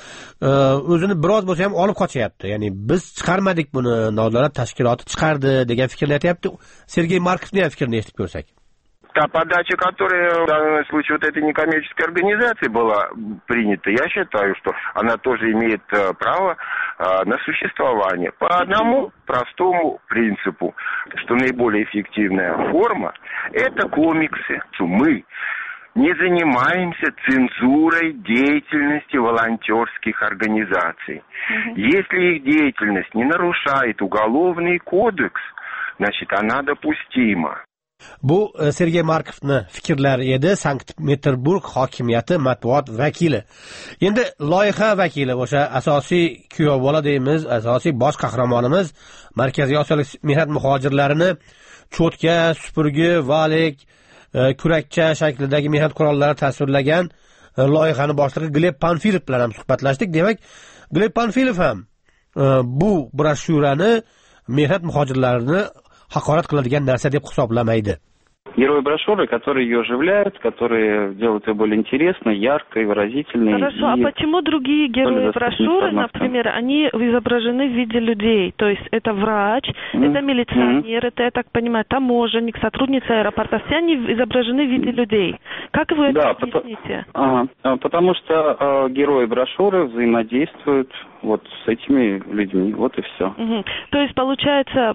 Speaker 15: o'zini biroz bo'lsa ham olib qochyapti. Ya'ni biz chiqarmadik buni, nodavlat tashkiloti chiqardi degan fikrni aytayapti. Sergey Markovning fikrini eshitib ko'rsak.
Speaker 20: Та подача, которая в данном случае вот этой некоммерческой организации была принята, я считаю, что она тоже имеет право на существование. По одному простому принципу, что наиболее эффективная форма – это комиксы. Мы не занимаемся цензурой деятельности волонтерских организаций. Mm-hmm. Если их деятельность не нарушает уголовный кодекс, значит, она допустима.
Speaker 15: Bu Sergey Markovning fikrlari edi, Sankt Peterburg hokimiyati matbuot vakili. Endi loyiha vakili, o'sha asosiy kuyov bola deymiz, asosiy bosh qahramonimiz Markaziy Osiyolik mehnat muhojirlarini cho'tka, supurgi, valik, kurakcha shaklidagi mehnat qurollari tasvirlagan loyihani boshlig'i Gleb Panfilov bilan ham suhbatlashdik. Demak, Gleb Panfilov ham bu broshurani mehnat muhojirlarini haqorat qiladigan narsa deb hisoblamaydi.
Speaker 21: Герои брошюры, которые ее оживляют, которые делают ее более интересной, яркой, выразительной.
Speaker 22: Хорошо, а почему другие герои брошюры, например, они изображены в виде людей? То есть это врач, mm-hmm. это милиционер, mm-hmm. это, я так понимаю, таможенник, сотрудница аэропорта. Все они изображены в виде людей. Как вы
Speaker 21: да,
Speaker 22: это объясните?
Speaker 21: Потому, ага, потому что э, герои брошюры взаимодействуют вот с этими людьми, вот и все.
Speaker 22: Угу. То есть, получается,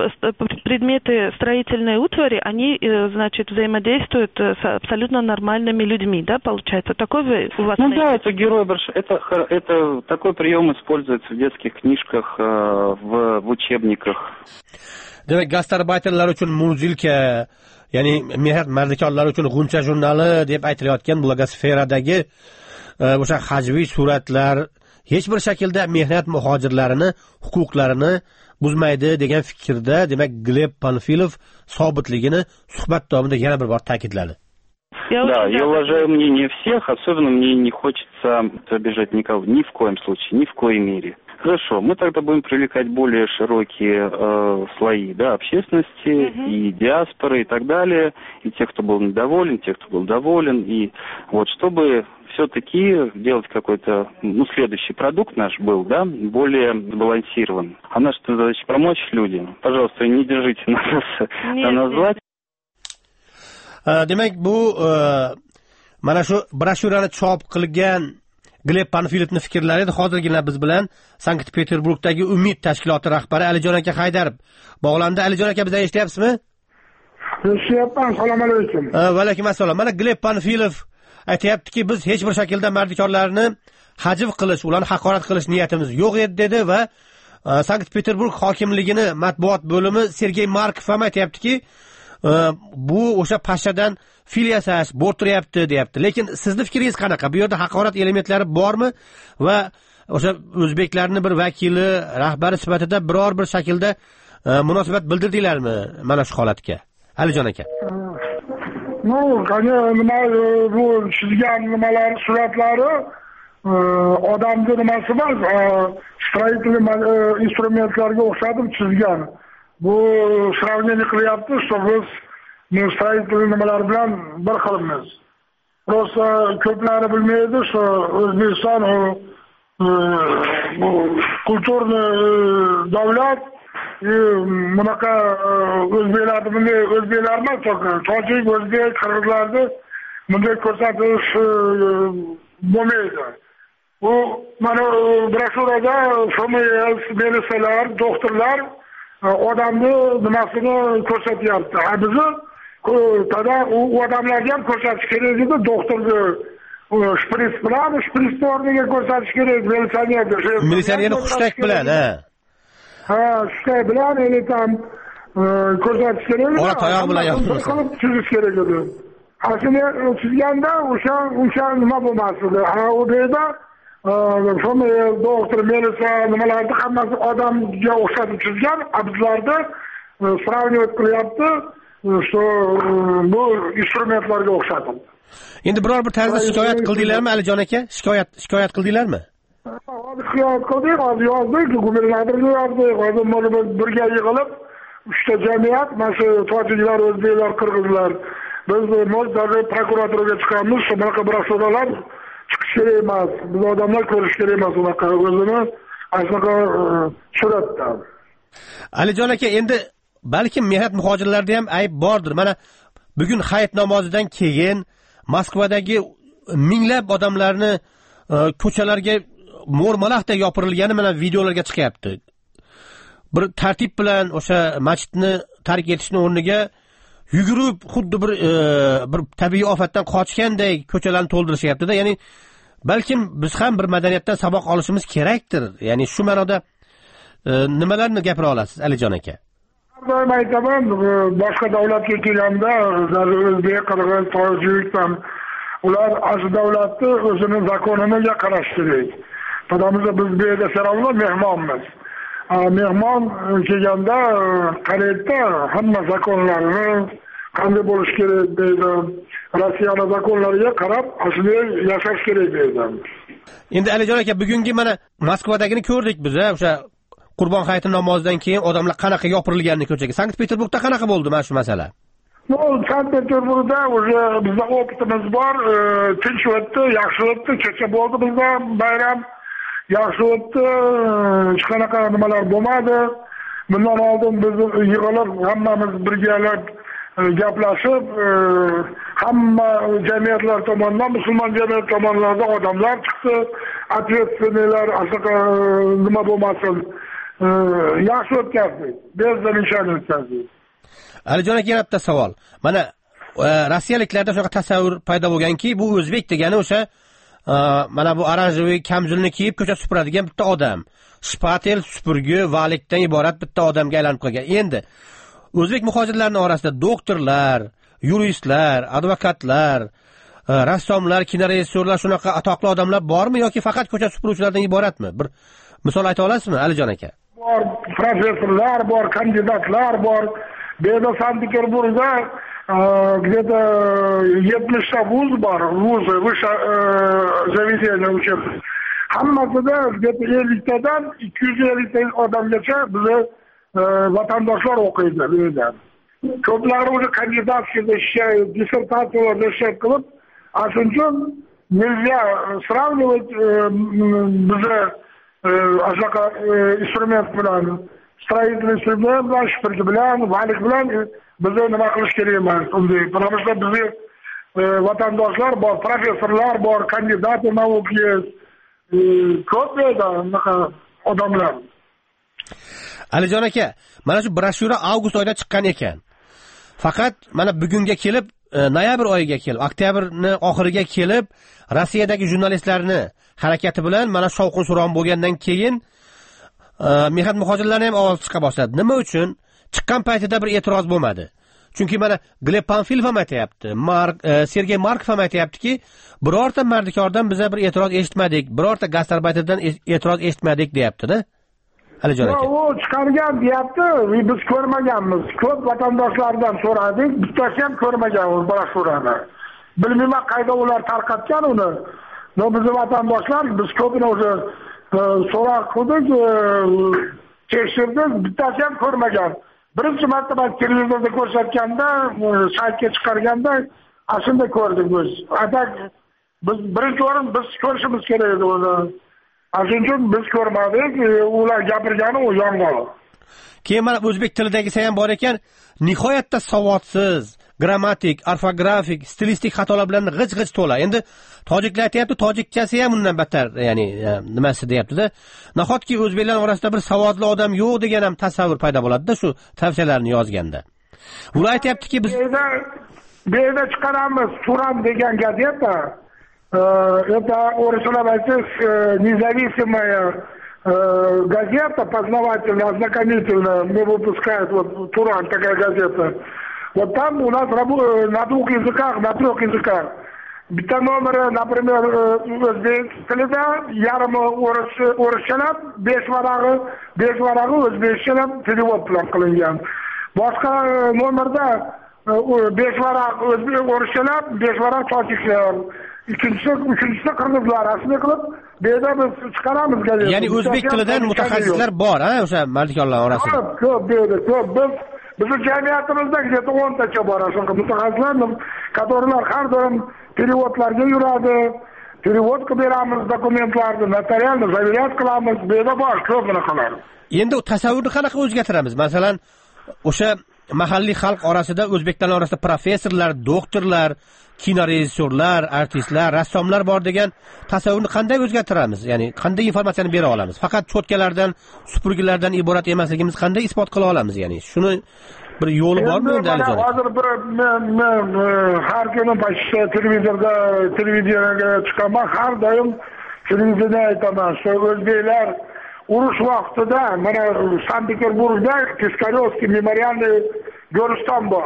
Speaker 22: предметы строительной утвари, они, значит, взаимодействуют с абсолютно нормальными людьми, да, получается? Такой вы у вас...
Speaker 21: Ну найдете? Да, это герой брошюры, это, это такой прием используется в детских книжках, в, в учебниках.
Speaker 15: Demak, gastarbayterlar uchun muzilka, ya'ni mehnat mardikorlari uchun g'uncha jurnali deb aytilayotgan blogosferadagi o'sha hajviy suratlar hech bir shaklda mehnat muhojirlarini huquqlarini buzmaydi degan fikrda, demak, Gleb Panfilov sobitligini suhbat davomida yana bir bor ta'kidladi.
Speaker 21: Да, я уважаю мнение всех, особенно мне не хочется обижать никого, ни в коем случае, ни в коей мере. Хорошо, мы тогда будем привлекать более широкие э, слои, да, общественности, угу. и диаспоры, и так далее, и тех, кто был недоволен, тех, кто был доволен, и вот, чтобы все-таки делать какой-то, ну, следующий продукт наш был, да, более сбалансирован. А наша задача помочь людям. Пожалуйста, не держите нас назвать.
Speaker 15: Demak, bu mana shu broshurani chop qilgan Gleb Panfilovning fikrlari edi. Hozirgina biz bilan Sankt-Peterburgdagi Umid tashkiloti rahbari Alijon aka Haydarov bog'landi. Alijon aka, bizni eshityapsizmi?
Speaker 3: Eshityapman. Assalomu alaykum.
Speaker 15: Va alaykum assalom. Mana Gleb Panfilov aytayaptiki, biz hech bir shaklda mardikorlarni hajv qilish, ularni haqorat qilish niyatimiz yo'q edi dedi va Sankt-Peterburg hokimligini matbuot bo'limi Sergey Markov ham aytayaptiki, bu o'sha pashshadan fil yasash, bo'rtiryapti deyapti. Lekin sizni fikringiz qanaqa? Bu yerda haqorat elementlari bormi va o'sha o'zbeklarning bir vakili, rahbari sifatida biror bir shaklda munosabat bildirdinglarmi mana shu holatga? Alijon aka.
Speaker 3: No, qani nima bu chizgan nimalar, suratlari odamning nimasi emas, stроительный instrumentlarga o'xshatib chizgan. Bu sravnение qilyapti, что biz stроительный nimalar bilan bir xilmiz. Просто ko'plari bilmaydi, что O'zbekiston bu kulturniy davlat, bunaqa o'zbeklarni bunday o'zbeklar emas, tojik, o'zbek, qirg'izlarni bunday ko'rsatish bo'lmaydi. Bu mana broshurada F M S, militsiyalar, doktorlar odamni nimasini ko'rsatyapti. Bizni tada u odamlarga ham ko'rsatish kerak edi, doktorga shpris bilan, shprisni o'rniga ko'rsatish kerak, militsionerni.
Speaker 15: Militsionerni xushtak bilan, ha.
Speaker 3: Ha, xushtak bilan elitam ko'rsatish kerak.
Speaker 15: Ora tayoq bilan
Speaker 3: yapmiz. Qilib chizish kerak edi. Aslida chizganda o'sha o'sha nima bo'lmasdi. Ha, u yerda F M S, doktor, militsiya nimalarni hammasi odamga o'xshatib chizgan, bizlarda sravnivать qilyapti, что bu instrumentlarga o'xshatib.
Speaker 15: Endi biror bir tarzda shikoyat qildinglarmi Alijon aka? Shikoyat shikoyat qildinglarmi?
Speaker 3: Shikoyat qildik, hozir yozdik, gubernatorga yozdik, hozir mana birga yig'ilib, uchta jamiyat, mana shu tojiklar, o'zbeklar, qirg'izlar, biz mo'jzaga prokuraturaga chiqamiz, shu bunaqa broshuralar chiqish kerak emas, biz odamlar ko'rish kerak emas unaqa o'zini ashunaqa suratda.
Speaker 15: Alijon aka, endi balkim mehnat muhojirlarida ham ayb bordir. Mana bugun hayit namozidan keyin Moskvadagi minglab odamlarni ko'chalarga mo'rmalaqda yopirilgani mana videolarga chiqyapti. Bir tartib bilan o'sha masjidni tark etishni o'rniga yugurib, xuddi bir bir tabiiy ofatdan qochganday ko'chalarni to'ldirishyapti-da. Ya'ni balkim biz ham bir madaniyatdan saboq olishimiz kerakdir. Ya'ni shu ma'noda nimalarni gapira olasiz Alijon aka?
Speaker 3: Doim aytaman, boshqa davlatga kelganda, o'zbek, qirg'iz, tojik, ular asl davlatni o'zini zakoniga qarash kerak. Dadamiz biz bu yerda sarovlar mehmonmiz. Mehmon kelganda qaraydi, hamma zakonlarni qanday bo'lish kerak deydi. Rossiyaning zakonlariga qarab, asli yashash kerak deydi.
Speaker 15: Endi Alijon aka, bugungi mana Moskvadagini ko'rdik biz, o'sha Qurbon hayiti namozidan keyin odamlar qanaqa yopirilganini ko'chaga. Sankt-Peterburgda qanaqa bo'ldi mana shu masala?
Speaker 3: No, Sankt-Peterburgda o'zi bizda opitimiz bor, tinch o'tdi, yaxshi o'tdi, kecha bo'ldi bizda bayram. Yaxshi o'tdi, hech qanaqa nimalar bo'lmadi. Bundan oldin biz yig'ilib, hammamiz birgalab gaplashib, hamma jamiyatlar tomonidan, musulmon jamiyat tomonidan odamlar chiqdi, ответственныйlar, ashaqa nima bo'lmasin, yaxshi o'tkazdik. Bezdan ishonib o'tkazdik.
Speaker 15: Alijon aka, yana bitta savol. Mana rossiyaliklarda shunaqa tasavvur paydo bo'lganki, bu o'zbek degani o'sha mana bu oranjoviy kamzulni kiyib ko'cha supuradigan bitta odam. Shpatel, supurgi, valikdan iborat bitta odamga aylanib qolgan. Endi o'zbek muhojirlarning orasida doktorlar, yuristlar, advokatlar, rassomlar, kinorejissyorlar, shunaqa atoqli odamlar bormi yoki faqat ko'cha supuruvchilardan iboratmi? Bir misol ayta olasizmi Alijon aka?
Speaker 3: Bor, professorlar bor, kandidatlar bor. Beda Sankt-Peterburgda где-то yetmishta vuz bor, vuz, высшее заведение учебное. hammasida elliktadan ikki yuz ellikta odamgacha bizni vatandoshlar o'qiydi bu yerda. Ko'plari uni kandidatsiyada ishlaydi, dissertatsiyalarda ishlayib qilib, shuning uchun nельзя сравнивать bizni shunaqa instrument bilan, stроительный instrument bilan, shifrgi bilan, valik bilan bizni nima qilish kerak emas. Unday, потому что bizni vatandoshlar bor, professorlar bor, kandidat nauki ko'p edi unaqa odamlar.
Speaker 15: Alijon aka, mana shu broshura avgust oyida chiqqan ekan. Faqat mana bugunga kelib, noyabr oyiga kelib, oktyabrning oxiriga kelib, Rossiyadagi jurnalistlarni harakati bilan mana shovqin suron bo'lgandan keyin mehnat muhojirlarni ham ovoz chiqa boshladi. Nima uchun? Chiqqan paytida bir e'tiroz bo'lmadi. Chunki mana Gleb Pamfilov ham aytayapti, Mark Sergey Markov ham aytayaptiki, birorta mardikordan biz bir e'tiroz eshitmadik, birorta gastarbayterdan e'tiroz eshitmadik deyapti-da. Alijon aka.
Speaker 3: U chiqargan deyapti, biz ko'rmaganmiz. Ko'p vatandoshlardan so'radik, bittasi ham ko'rmagan u broshurani. Bilmayman qayda ular tarqatgan uni. No biz vatandoshlar biz ko'pini o'zi so'roq qildik, tekshirdik, bittasi ham ko'rmagan. Birinchi marta ben televizorda ko'rsatganda, saytga chiqarganda aslında ko'rdik biz. Atak biz birinchi o'rin biz ko'rishimiz kerak edi uni. Shuning uchun biz ko'rmadik, ular gapirgani u yolg'on.
Speaker 15: Keyin mana o'zbek tilidagisi ham bor ekan, nihoyatda savodsiz, grammatik, orfografik, stilistik xatolar bilan g'ij-g'ij to'la. Endi tojiklar aytayapti, tojikchasi ham undan battar, ya'ni nimasi deyapti-da. Nahotki o'zbeklar orasida bir savodli odam yo'q degan ham tasavvur paydo bo'ladi-da shu tavsiyalarni yozganda. Ular aytayaptiki biz
Speaker 3: bu yerda chiqaramiz Turan degan gazeta. Это оригинальная независимая газета, познавательная, ознакомительная. Мы выпускаем вот Туран, такая газета. Вот там у нас на двух языках, на трех языках. Bitta nomeri, например, o'zbek tilida, yarmi o'rischalab, besh varag'i, besh varag'i o'zbekchalab перевод bilan qilingan. Boshqa nomerda besh varaq o'rischalab, besh varaq tojiklar. Ikkinchisi, uchinchisi qirg'izlar asli qilib, bu yerda biz chiqaramiz gazeta.
Speaker 15: Ya'ni o'zbek tilidan mutaxassislar bor, ha, o'sha mardikorlar orasida.
Speaker 3: Ko'p, ko'p bu yerda, ko'p. Biz bizning jamiyatimizda где-то o'ntacha bor shunaqa mutaxassislar, которыlar har doim переводlarga yuradi. Перевод qilib beramiz dokumentlarni, notarialni zaviat qilamiz. Bu yerda bor, ko'p bunaqalar.
Speaker 15: Endi tasavvurni qanaqa o'zgartiramiz? Masalan, o'sha mahalliy xalq orasida, o'zbeklar orasida professorlar, doktorlar, kino rejissyorlar, artistlar, rassomlar bor degan tasavvurni qanday o'zgartiramiz? Ya'ni qanday informatsiyani bera olamiz? Faqat cho'tkalardan, supurgilardan iborat emasligimizni qanday isbot qila olamiz? Ya'ni shuni bir yo'li bormi endi Alijon?
Speaker 3: Hozir bir men men har kuni почти televizorda, televideniyega chiqaman, har doim televizorda aytaman, shu o'zbeklar urush vaqtida mana Sankt-Peterburgda Piskaryovskiy memorialniy go'riston bor.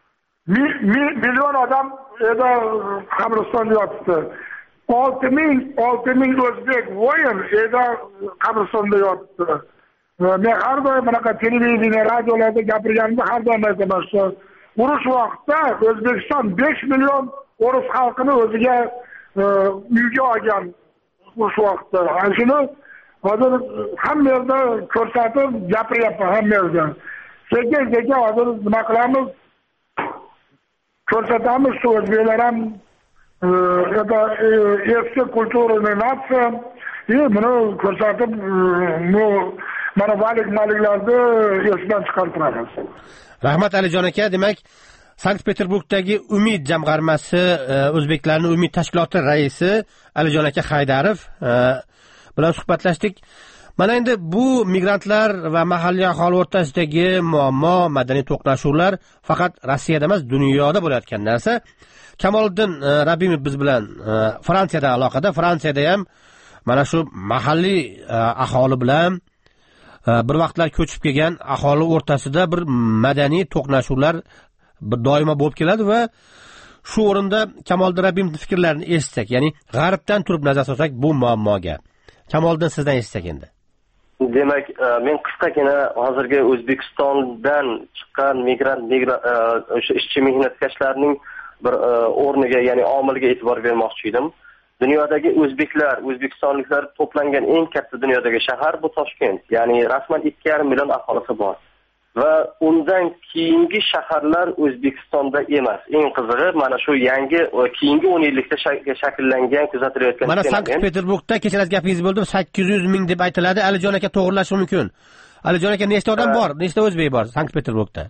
Speaker 3: Milyon adam eda qabristonda yotibdi. olti ming olti ming o'zbek voyin eda qabristonda yotibdi. Men har doim bunaqa televideniya, radiolarda gapirganimda har doim aytaman, shu urush vaqtida O'zbekiston besh million o'rus xalqini o'ziga uyga olgan urush vaqtida. Shuni hozir hamma yerda ko'rsatib gapiryapman, hamma yerda. Sekin-sekin hozir nima qilamiz? Ko'rsatamiz, shu o'zbeklar ham это eski kulturani natsiya, и buni ko'rsatib, bu mana valik maliklarni esdan chiqartiramiz.
Speaker 15: Rahmat Alijon aka, demak Sankt-Peterburgdagi Umid jamg'armasi o'zbeklarning Umid tashkiloti raisi Alijon aka Haydarov bilan suhbatlashdik. Mana endi bu migrantlar va mahalliy aholi o'rtasidagi muammo, madaniy to'qnashuvlar faqat Rossiyada emas, dunyoda bo'layotgan narsa. Kamoliddin Rabimov biz bilan Fransiyada aloqada. Fransiyada ham mana shu mahalliy aholi bilan bir vaqtlar ko'chib kelgan aholi o'rtasida bir madaniy to'qnashuvlar bir doimo bo'lib keladi va shu o'rinda Kamoliddin Rabimovning fikrlarini eshitsak, ya'ni g'arbdan turib nazar solsak bu muammoga. Kamoliddin sizdan eshitsak endi.
Speaker 6: Demak, men qisqagina hozirgi O'zbekistondan chiqqan migrant o'sha ishchi mehnatkashlarning bir o'rniga, ya'ni omiliga e'tibor bermoqchi edim. dunyodagi o'zbeklar, o'zbekistonliklar to'plangan eng katta dunyodagi shahar bu Toshkent. Ya'ni rasman ikki yarim million aholisi bor. Va undan keyingi shaharlar O'zbekistonda emas. Eng qizig'i mana shu yangi keyingi o'n yillikda shakllangan, kuzatilayotgan.
Speaker 15: Mana Sankt-Peterburgda kechirasiz gapingiz bo'ldi, sakkiz yuz ming deb aytiladi. Alijon aka to'g'rilashi mumkin. Alijon aka nechta odam bor? Nechta o'zbek bor Sankt-Peterburgda?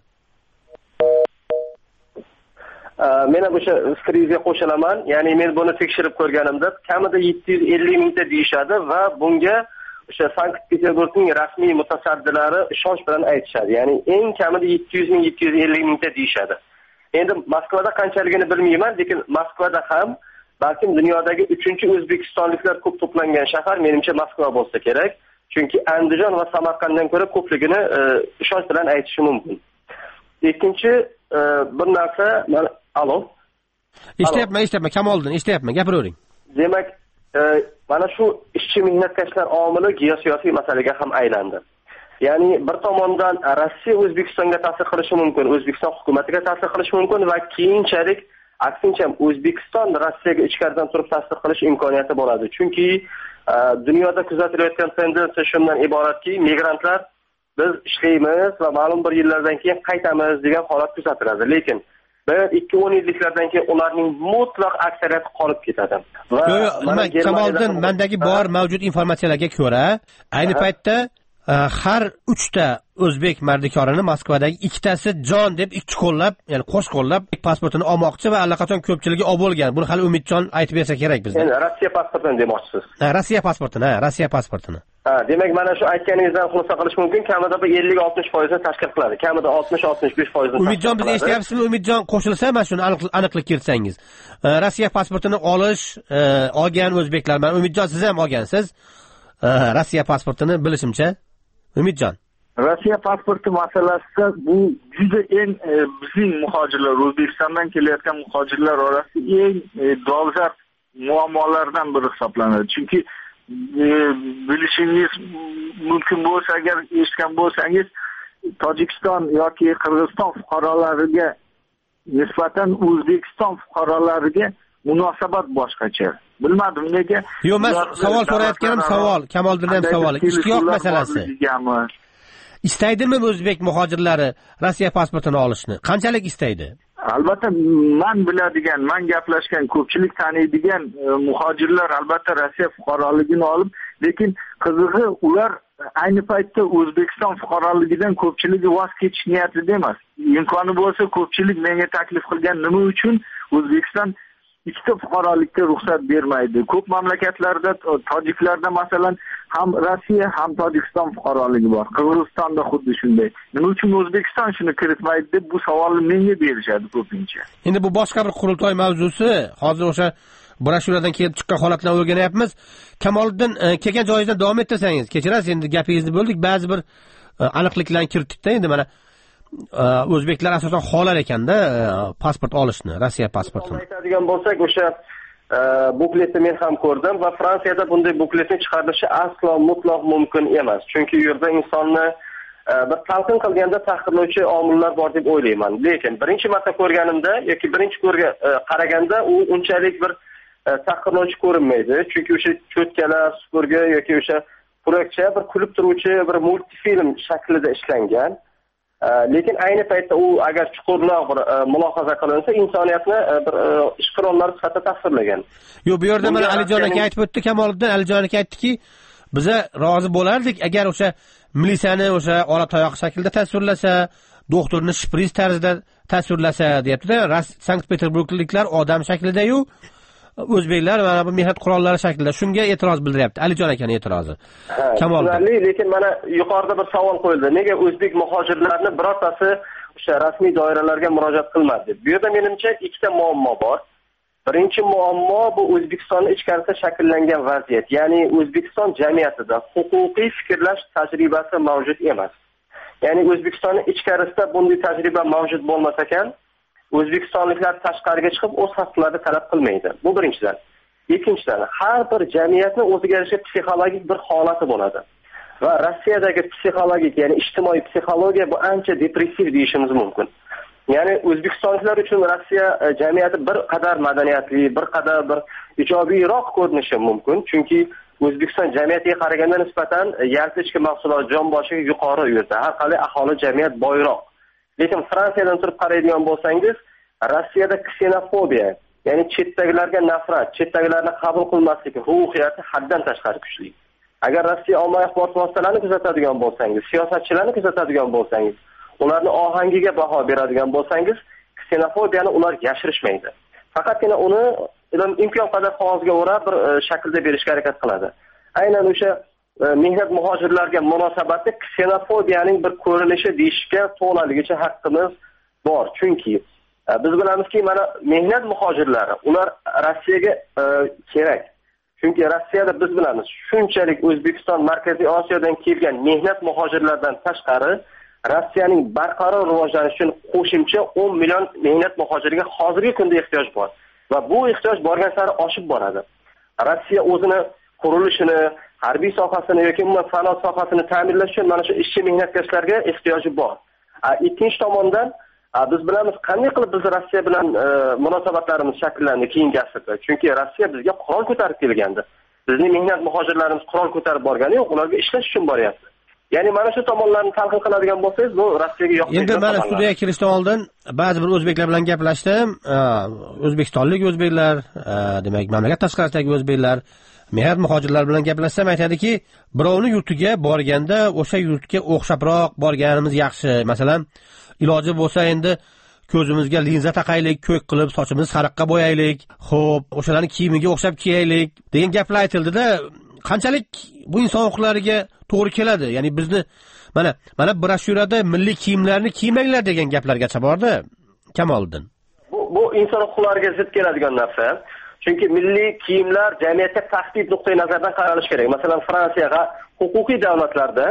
Speaker 6: Men ham o'sha fikringizga qo'shilaman. Ya'ni men buni tekshirib ko'rganimda kamida yetti yuz ellik mingta deyishadi va bunga o'sha Sankt-Peterburgning rasmiy mutasaddilari ishonch bilan aytishadi. Ya'ni eng kamida yetti yuz ming yetti yuz ellik mingta deyishadi. Endi Moskvada qanchaligini bilmayman, lekin Moskvada ham balkim dunyodagi uchinchi o'zbekistonliklar ko'p to'plangan shahar menimcha Moskva bo'lsa kerak. Chunki Andijon va Samarqanddan ko'ra ko'pligini ishonch bilan aytishim mumkin. Ikkinchi bir narsa, alo.
Speaker 15: Eshityapman, eshityapman, Kamoliddin, eshityapman, gapiravering.
Speaker 6: Demak, mana shu ishchi mehnatkashlar omili geosiyosiy masalaga ham aylandi. Ya'ni bir tomondan Rossiya O'zbekistonga ta'sir qilishi mumkin, O'zbekiston hukumatiga ta'sir qilishi mumkin va keyinchalik aksincha O'zbekiston Rossiyaga ichkaridan turib ta'sir qilish imkoniyati bo'ladi. Chunki dunyoda kuzatilayotgan tendensiya shundan iboratki, migrantlar biz ishlaymiz va ma'lum bir yillardan keyin qaytamiz degan holat kuzatiladi. Lekin bir ikki o'n yilliklardan keyin ularning mutlaq aksariyati qolib ketadi.
Speaker 15: Va nima Kamoliddin, mendagi bor mavjud informatsiyalarga ko'ra, ayni paytda har uchta o'zbek mardikorini Moskvadagi ikkitasi jon deb ikki qo'llab, ya'ni qo'sh qo'llab pasportini olmoqchi va allaqachon ko'pchiligi olib bo'lgan. Buni hali Umidjon aytib bersa kerak bizga.
Speaker 6: Endi Rossiya pasportini demoqchisiz.
Speaker 15: Ha, Rossiya pasportini, ha, Rossiya pasportini.
Speaker 6: Ha, demak mana shu aytganingizdan xulosa qilish mumkin, kamida bir ellik oltmish foiz ni tashkil qiladi. Kamida oltmish oltmish besh foiz ni.
Speaker 15: Umidjon, bizni eshityapsizmi? Umidjon qo'shilsa, mana shuni aniqlik kiritsangiz. Rossiya pasportini olish, olgan o'zbeklar, mana Umidjon siz ham olgansiz. Rossiya pasportini bilishimcha. Umidjon.
Speaker 16: Rossiya pasporti masalasida bu juda eng e, bizning muhojirlar, O'zbekistondan kelayotgan muhojirlar orasida eng e, dolzarb muammolardan biri hisoblanadi. Chunki e, bilishingiz mumkin bo'lsa, agar eshitgan bo'lsangiz, Tojikiston yoki Qirg'iziston fuqarolariga nisbatan O'zbekiston fuqarolariga munosabat boshqacha. Bilmadim nega.
Speaker 15: Yo'q, men savol so'rayotganim savol, Kamoliddin ham savoli. Ishtiyoq masalasi. Istaydimi o'zbek muhojirlari Rossiya pasportini olishni? Qanchalik istaydi?
Speaker 16: Albatta, men biladigan, men gaplashgan, ko'pchilik taniydigan e, muhojirlar albatta Rossiya fuqaroligini olib, lekin qizig'i ular ayni paytda O'zbekiston fuqaroligidan ko'pchiligi voz kechish niyatida emas. Imkoni bo'lsa ko'pchilik menga taklif qilgan, nima uchun O'zbekiston ikkita fuqarolikka ruxsat bermaydi. Ko'p mamlakatlarda, tojiklarda masalan ham Rossiya ham Tojikiston fuqaroligi bor. Qirg'izistonda xuddi shunday. Nima uchun O'zbekiston shuni kiritmaydi deb bu savolni menga berishadi ko'pincha.
Speaker 15: Endi bu boshqa bir qurultoy mavzusi. Hozir o'sha broshuradan kelib chiqqan holatlarni o'rganyapmiz. Kamoliddin, kelgan joyingizdan davom ettirsangiz, kechirasiz, endi gapingizni bo'ldik, ba'zi bir aniqliklarni kiritdik-da, endi mana o'zbeklar asosan xohlar ekanda pasport olishni, Rossiya pasportini.
Speaker 6: Aytadigan bo'lsak, o'sha bukletni men ham ko'rdim va Fransiyada bunday bukletni chiqarilishi aslo mutlaq mumkin emas. Chunki u yerda insonni bir talqin qilganda tahqirlovchi omillar bor deb o'ylayman. Lekin birinchi marta ko'rganimda yoki birinchi ko'rga qaraganda u unchalik bir tahqirlovchi ko'rinmaydi. Chunki o'sha cho'tkalar, supurgi yoki o'sha purakcha bir kulib turuvchi bir multfilm shaklida ishlangan. Lekin ayni paytda u agar chuqurroq bir mulohaza qilinsa, insoniyatni bir ishqirollari sifatida tasvirlagan.
Speaker 15: Yo'q, bu yerda mana Alijon aka aytib o'tdi, Kamoliddin Alijon aka aytdiki, biza rozi bo'lardik agar o'sha militsiyani o'sha ola tayoq shaklida tasvirlasa, doktorni shpris tarzida tasvirlasa, deyapti-da. Sankt-Peterburgliklar odam shaklida-yu, o'zbeklar mana bu mehnat qurollari shaklida. Shunga e'tiroz bildiryapti. Alijon akaning e'tirozi.
Speaker 6: Kamoliddin, lekin mana yuqorida bir savol qo'yildi. Nega o'zbek muhojirlarni birortasi o'sha rasmiy doiralarga murojaat qilmadi deb. Bu yerda menimcha ikkita muammo bor. Birinchi muammo bu O'zbekistonning ichkarisida shakllangan vaziyat. Ya'ni O'zbekiston jamiyatida huquqiy fikrlash tajribasi mavjud emas. Ya'ni O'zbekistonning ichkarisida bunday tajriba mavjud bo'lmas ekan, O'zbekistonliklar tashqariga chiqib o'z huquqlarini talab qilmaydi. Bu birinchidan. Ikkinchidan, har bir jamiyatning o'ziga yarasha psixologik bir holati bo'ladi. Va Rossiyadagi psixologik, ya'ni ijtimoiy psixologiya bu ancha depressiv deyishimiz mumkin. Ya'ni o'zbekistonliklar uchun Rossiya jamiyati bir qadar madaniyatli, bir qadar bir ijobiyroq ko'rinishi mumkin, chunki O'zbekiston jamiyatiga qaraganda nisbatan yalpi ichki mahsulot jon boshiga yuqori u yerda. Har qalay aholi jamiyat boyroq. Lekin Fransiyadan turib qaraydigan bo'lsangiz, Rossiyada ksenofobiya, ya'ni chetdagilarga nafrat, chetdagilarni qabul qilmaslik ruhiyati haddan tashqari kuchli. Agar Rossiya ommaviy axborot vositalarini kuzatadigan bo'lsangiz, siyosatchilarni kuzatadigan bo'lsangiz, ularni ohangiga baho beradigan bo'lsangiz, ksenofobiyani ular yashirishmaydi. Faqatgina uni imkon qadar qog'ozga o'rab bir shaklda berishga harakat qiladi. Aynan o'sha mehnat muhojirlarga munosabatda ksenofobiyaning bir ko'rinishi deyishga to'g'riligicha haqqimiz bor. Chunki biz bilamizki, mana mehnat muhojirlari, ular Rossiyaga kerak. Chunki Rossiyada biz bilamiz, shunchalik O'zbekiston, Markaziy Osiyodan kelgan mehnat muhojirlardan tashqari Rossiyaning barqaror rivojlanishi uchun qo'shimcha o'n million mehnat muhojiriga hozirgi kunda ehtiyoj bor va bu ehtiyoj borgan sari oshib boradi. Rossiya o'zini qurilishini, harbiy sohasini yoki umuman sanoat sohasini ta'minlash uchun mana shu ishchi mehnatkashlarga ehtiyoji bor. Ikkinchi tomondan biz bilamiz qanday qilib biz Rossiya bilan munosabatlarimiz shakllandi keyingi asrda. Chunki Rossiya bizga qurol ko'tarib kelgandi. Bizning mehnat muhojirlarimiz qurol ko'tarib borgani yo'q, ularga ishlash uchun boryapti. Ya'ni mana shu tomonlarni talqin qiladigan bo'lsangiz, bu Rossiyaga yoqmaydi.
Speaker 15: Endi mana studiyaga kirishdan oldin ba'zi bir o'zbeklar bilan gaplashdim. O'zbekistonlik o'zbeklar, demak, mamlakat tashqarisidagi o'zbeklar, mehnat muhojirlar bilan gaplashsam aytadiki, birovni yurtiga borganda o'sha yurtga o'xshabroq borganimiz yaxshi. Masalan, iloji bo'lsa endi ko'zimizga linza taqaylik, ko'k qilib sochimizni sariqqa bo'yaylik, xo'p, o'shalarning kiyimiga o'xshab kiyaylik degan gaplar aytildida, qanchalik bu inson huquqlariga to'g'ri keladi? Ya'ni bizni mana mana broshurada milliy kiyimlarni kiymanglar degan gaplargacha bordi, Kamoliddin.
Speaker 6: Bu bu inson huquqlariga zid keladigan narsa. Chunki milliy kiyimlar jamiyatga tahdid nuqtai nazaridan qaralishi kerak. Masalan, Fransiyaga huquqiy davlatlarda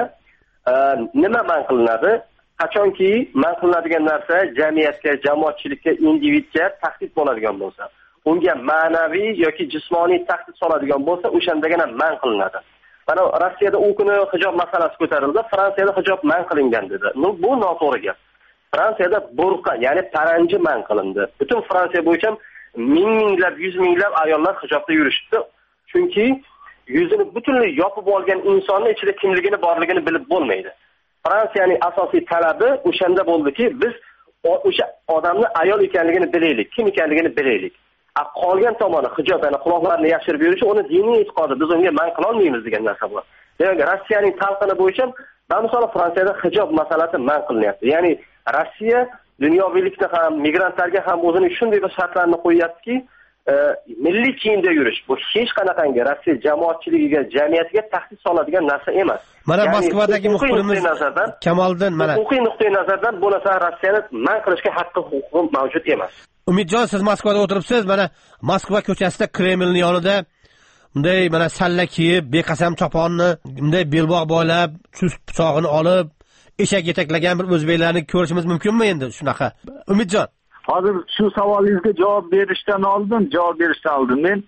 Speaker 6: nima man qilinadi? Qachonki man qilinadigan narsa jamiyatga, jamoatchilikka, individga tahdid bo'ladigan bo'lsa, unga ma'naviy yoki jismoniy tahdid soladigan bo'lsa, o'shandagina man qilinadi. Mana Rossiyada u kuni hijob masalasi ko'tarildi, Fransiyada hijob man qilingan dedi. Bu noto'g'ri gap. Fransiyada burqa, ya'ni paranji man qilindi. Butun Fransiya bo'yicha ming minglab, yuz minglab ayollar hijobda yurishdi. Chunki yuzini butunlay yopib olgan insonning ichida kimligini, borligini bilib bo'lmaydi. Fransiyaning asosiy talabi o'shanda bo'ldiki, biz o'sha odamni ayol ekanligini bilaylik, kim ekanligini bilaylik. Qolgan tomoni hijob, ya'ni quloqlarni yashirib yurishi, uni diniy e'tiqodi, biz unga man qila olmaymiz degan narsa bor. Demak, Rossiyaning talqini bo'yicha, bamisol Fransiyada hijob masalasi man qilinyapti. Ya'ni Rossiya dunyovilikda ham, migrantlarga ham o'zining shunday bir shartlarni qo'yyaptiki, milliy kiyimda yurish bu hech qanaqangi Rossiya jamoatchiligiga, jamiyatiga tahdid soladigan narsa emas.
Speaker 15: Mana Moskvadagi muxbirimiz Kamoliddin mana
Speaker 6: huquqiy nuqtai nazardan bu narsa Rossiyani man qilishga haqqi, huquqi mavjud emas.
Speaker 15: Umidjon, siz Moskvada o'tiribsiz, mana Moskva ko'chasida Kremlning yonida bunday mana salla kiyib, beqasam choponni bunday belbog' bo'ylab, chust pichog'ini olib, eshak yetaklagan bir o'zbeklarni ko'rishimiz mumkinmi endi shunaqa? Umidjon,
Speaker 16: hozir shu savolingizga javob berishdan oldin, javob berishdan oldin men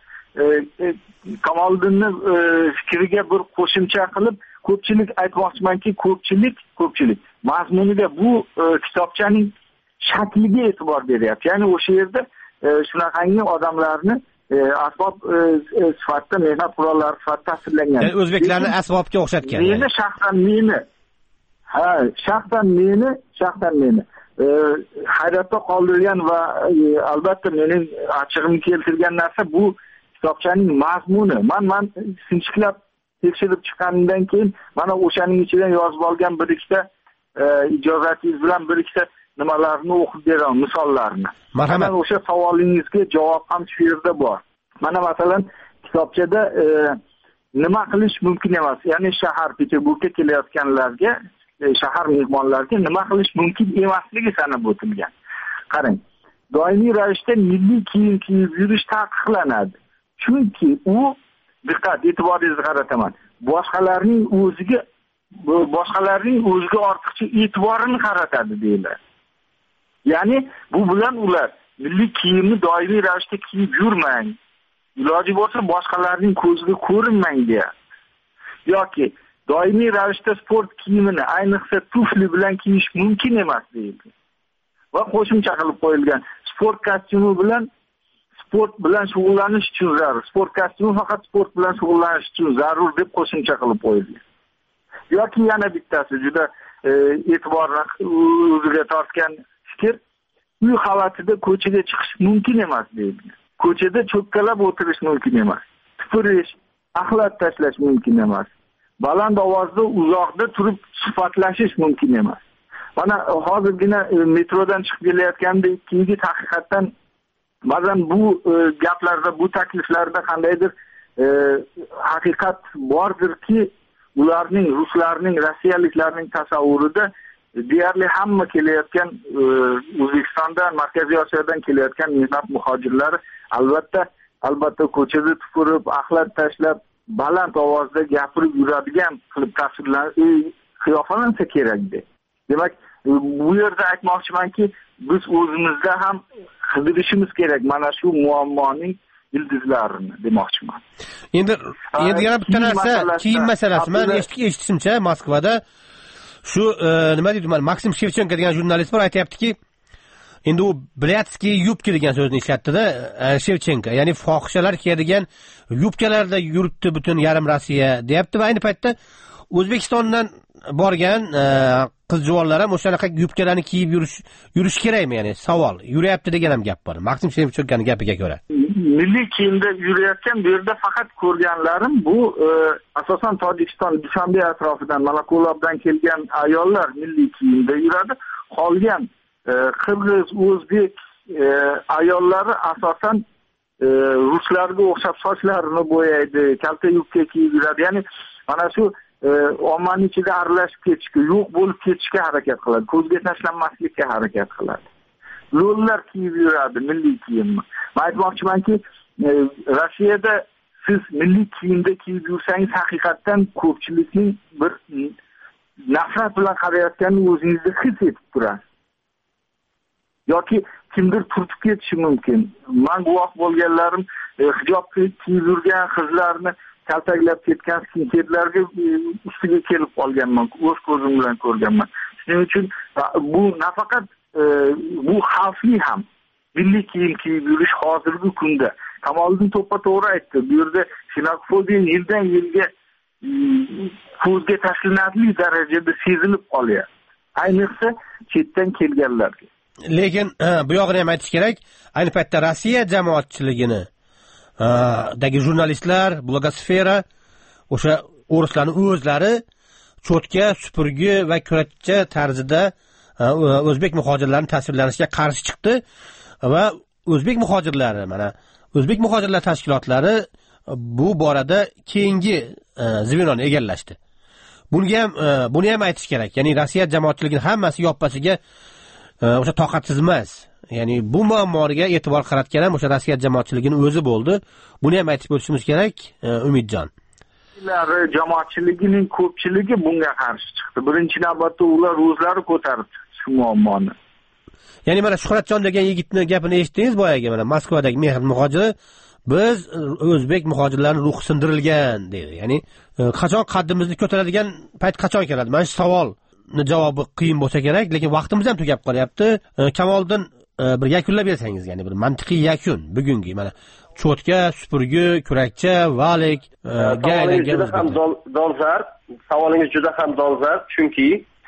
Speaker 16: Kamoliddinning fikriga bir qo'shimcha qilib, ko'pchilik aytmoqchimanki, ko'pchilik, ko'pchilik mazmuniga bu kitobchaning shakliga e'tibor beryapti. Ya'ni o'sha yerda shunaqangi odamlarni asbob sifatida, mehnat qurollari sifatida tasvirlangan.
Speaker 15: Ya'ni o'zbeklarni asbobga o'xshatgan.
Speaker 16: Meni shaxsan meni ha, shaxsan meni, shaxsan meni hayratda qoldirgan va albatta mening achchig'imni keltirgan narsa bu kitobchaning mazmuni. Men men sinchiklab tekshirib chiqqandan keyin mana o'shaning ichidan yozib olgan bir ikkita ijozatingiz bilan bir ikkita nimalarni o'qib beraman, misollarni.
Speaker 15: Marhamat.
Speaker 16: O'sha savolingizga javob ham shu yerda bor. Mana masalan kitobchada nima qilish mumkin emas, ya'ni shahar Peterburgga kelayotganlarga, shahar mehmonlariga nima qilish mumkin emasligi sanab o'tilgan. Qarang, doimiy ravishda milliy kiyim kiyib yurish taqiqlanadi. Chunki u, diqqat, e'tiboringizni qarataman, boshqalarning o'ziga boshqalarning o'ziga ortiqcha e'tiborini qaratadi deyiladi. Ya'ni bu bilan ular milliy kiyimni doimiy ravishda kiyib yurmang, iloji bo'lsa boshqalarning ko'ziga ko'rinmang deydi. Yoki doimiy ravishda sport kiyimini, ayniqsa tufli bilan kiyish mumkin emas deydi. va qo'shimcha qilib qo'yilgan sport kostyumi bilan sport bilan shug'ullanish uchun zarur. Sport kostyumi faqat sport bilan shug'ullanish uchun zarur deb qo'shimcha qilib qo'yilgan. Yoki yana bittasi juda e'tiborni o'ziga tortgan fikr, uy holatida ko'chaga chiqish mumkin emas deyilgan. Ko'chada cho'kkalab o'tirish mumkin emas. Tupurish, axlat tashlash mumkin emas. Baland ovozda uzoqda turib suhbatlashish mumkin emas. Mana hozirgina metrodan chiqib kelayotganda ikki yigit haqiqatdan ba'zan bu e, gaplarda, bu takliflarda qandaydir e, haqiqat bordirki, ularning, ruslarning, rossiyaliklarning tasavvurida deyarli hamma kelayotgan e, O'zbekistondan, Markaziy Osiyodan kelayotgan mehnat muhojirlari albatta albatta ko'chada tupurib, axlat tashlab, baland ovozda gapirib yuradigan qilib tasvirlanib qiyofalansa kerakdi. Demak, bu yerda aytmoqchimanki, biz o'zimizda ham qidirishimiz kerak mana shu muammoning ildizlarini demoqchiman.
Speaker 15: Endi endi yana bitta narsa, kiyim masalasi. Men eshitishimcha Moskvada shu nima deydi, Maksim Shevchenko degan jurnalist bor, aytayaptiki, endi u Blyatskiy yubka degan so'zni ishlatdi-da, Shevchenko, ya'ni fohishalar kiyadigan yubkalarda yuribdi butun yarim Rossiya, deyapti va ayni paytda O'zbekistondan borgan qiz juvonlar ham o'shanaqa yubkalarni kiyib yurish yurish kerakmi, ya'ni savol. Yuryapti degan ham gap bor. Maksim Shevchenkoning gapiga ko'ra.
Speaker 16: Milliy kiyimda yurayotgan bu yerda faqat ko'rganlarim bu e, asosan Tojikiston, Dushanbe atrofidan, Malakolobdan kelgan ayollar milliy kiyimda yuradi. Qolgan e, Qirg'iz, O'zbek e, ayollari asosan e, ruslarga o'xshab sochlarini bo'yaydi, kalta yubka kiyib yuradi. Ya'ni mana shu ommaning ichida aralashib ketishga, yo'q bo'lib ketishga harakat qiladi. Ko'zga tashlanmaslikka harakat qiladi. Lo'llar kiyib yuradi milliy kiyimni. Men aytmoqchimanki, Rossiyada siz milliy kiyimda kiyib yursangiz haqiqatdan ko'pchilikning bir nafrat bilan qarayotganini o'zingizda his etib turasiz. Yoki kimdir turtib ketishi mumkin. Men guvoh bo'lganlarim hijob kiyib yurgan qizlarni kaltaklab ketgan skinheadlarga ustiga kelib qolganman, o'z ko'zim bilan ko'rganman. Shuning uchun bu nafaqat bu xavfli ham. Milliy kiyim kiyib yurish hozirgi kunda. Kamoliddin to'ppa-to'g'ri aytdi. Bu yerda xenofobiya yildan yilga ko'zga tashlanarli darajada sezilib qolyapti. Ayniqsa chetdan kelganlarga.
Speaker 15: Lekin bu yog'ini ham aytish kerak, ayni paytda Rossiya jamoatchiligini dagi jurnalistlar, blogosfera o'sha o'rislarning o'zlari cho'tka, supurgi va kurakcha tarzida o'zbek muhojirlarining tasvirlanishiga qarshi chiqdi va o'zbek muhojirlari, mana o'zbek muhojirlar tashkilotlari bu borada keyingi zvenoni egallashdi. Bunga ham buni ham aytish kerak. Ya'ni Rossiya jamoatchiligining hammasi yoppasiga o'sha toqatsiz emas. Ya'ni bu muammoga e'tibor qaratgan ham o'sha Rossiya jamoatchiligining o'zi bo'ldi. Buni ham aytib o'tishimiz kerak, Umidjon.
Speaker 16: Ular jamoatchiligining ko'pchiligi bunga qarshi chiqdi. Birinchi navbatda ular o'zlari ko'tarib chiqdi shu muammoni.
Speaker 15: Ya'ni mana Shuhratjon degan yigitning gapini eshitdingiz boyaga, mana Moskvadagi mehnat muhojiri, biz o'zbek muhojirlarning ruhi sindirilgan dedi. Ya'ni qachon qaddimizni ko'taradigan payt qachon keladi? Mana shu savolning javobi qiyin bo'lsa kerak, lekin vaqtimiz ham tugab qolyapti. Kamoliddin bir yakunlab bersangiz, ya'ni bir mantiqiy yakun bugungi mana cho'tka, supurgi, kurakcha, valik ga aylangan
Speaker 6: juda ham dolzarb, savolingiz juda ham dolzarb, chunki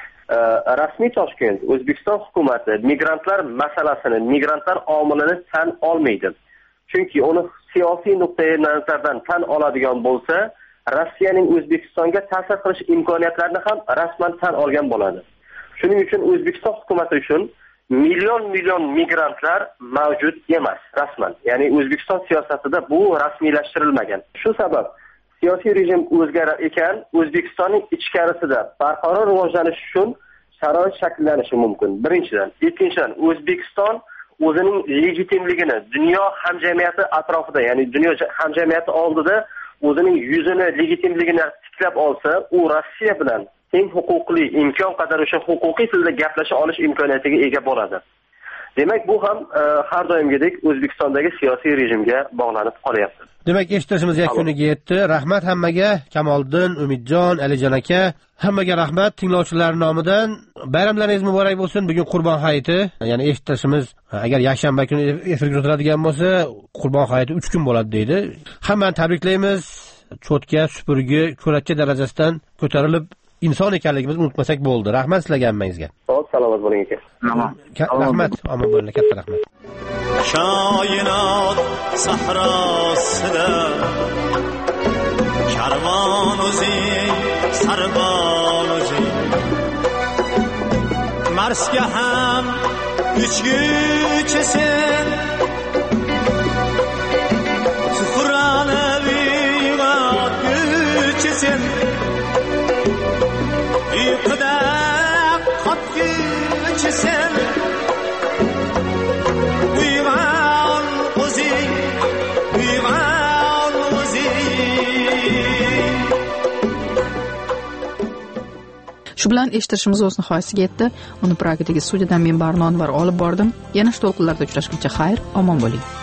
Speaker 6: rasmiy Toshkent, O'zbekiston hukumati migrantlar masalasini, migrantlar omilini tan olmaydi. Chunki uni siyosiy nuqtai nazardan tan oladigan bo'lsa, Rossiyaning O'zbekistonga ta'sir qilish imkoniyatlarini ham rasman tan olgan bo'ladi. Shuning uchun O'zbekiston hukumati uchun million million migrantlar mavjud emas rasman. Ya'ni O'zbekiston siyosatida bu rasmiylashtirilmagan. Shu sabab siyosiy rejim o'zgarar ekan, O'zbekistonning ichkarisida barqaror rivojlanish uchun sharoit shakllanishi mumkin. Birinchidan, ikkinchidan, O'zbekiston o'zining legitimligini dunyo hamjamiyati atrofida, ya'ni dunyo hamjamiyati oldida o'zining yuzini, legitimligini tiklab olsa, u Rossiya bilan teng huquqli, imkon qadar o'sha huquqiy tilda gaplasha olish imkoniyatiga ega bo'ladi. demak bu ham har doimgidek O'zbekistondagi siyosiy rejimga bog'lanib qolyapti.
Speaker 15: Demak, eshittirishimiz yakuniga yetdi. Rahmat hammaga, Kamoliddin, Umidjon, Alijon aka, hammaga rahmat. Tinglovchilar nomidan bayramlaringiz muborak bo'lsin. Bugun Qurbon hayiti, ya'ni eshittirishimiz agar yakshanba kuni efirga o'tiladigan bo'lsa, Qurbon hayiti uch kun bo'ladi deydi. Hammani tabriklaymiz. Cho'tka, supurgi, ko'rakcha darajasidan ko'tarilib inson ekanligimizni unutmasak bo'ldi. Rahmat sizlarga hammangizga.
Speaker 6: Xo'p, salomat bo'ling aka.
Speaker 15: Rahmat, omon bo'ling, katta rahmat.
Speaker 7: Koinot sahrosida karvon o'zing, sarbon o'zing, Marsga ham uchguchisan, Zuhrani uyg'otguchisan, uyquda qotguchisan.
Speaker 1: Shu bilan eshittirishimiz o'z nihoyasiga yetdi. Uni Pragadagi studiyadan men Barno Anvar olib bordim. Yana shu to'lqinlarda uchrashguncha xayr, omon bo'ling.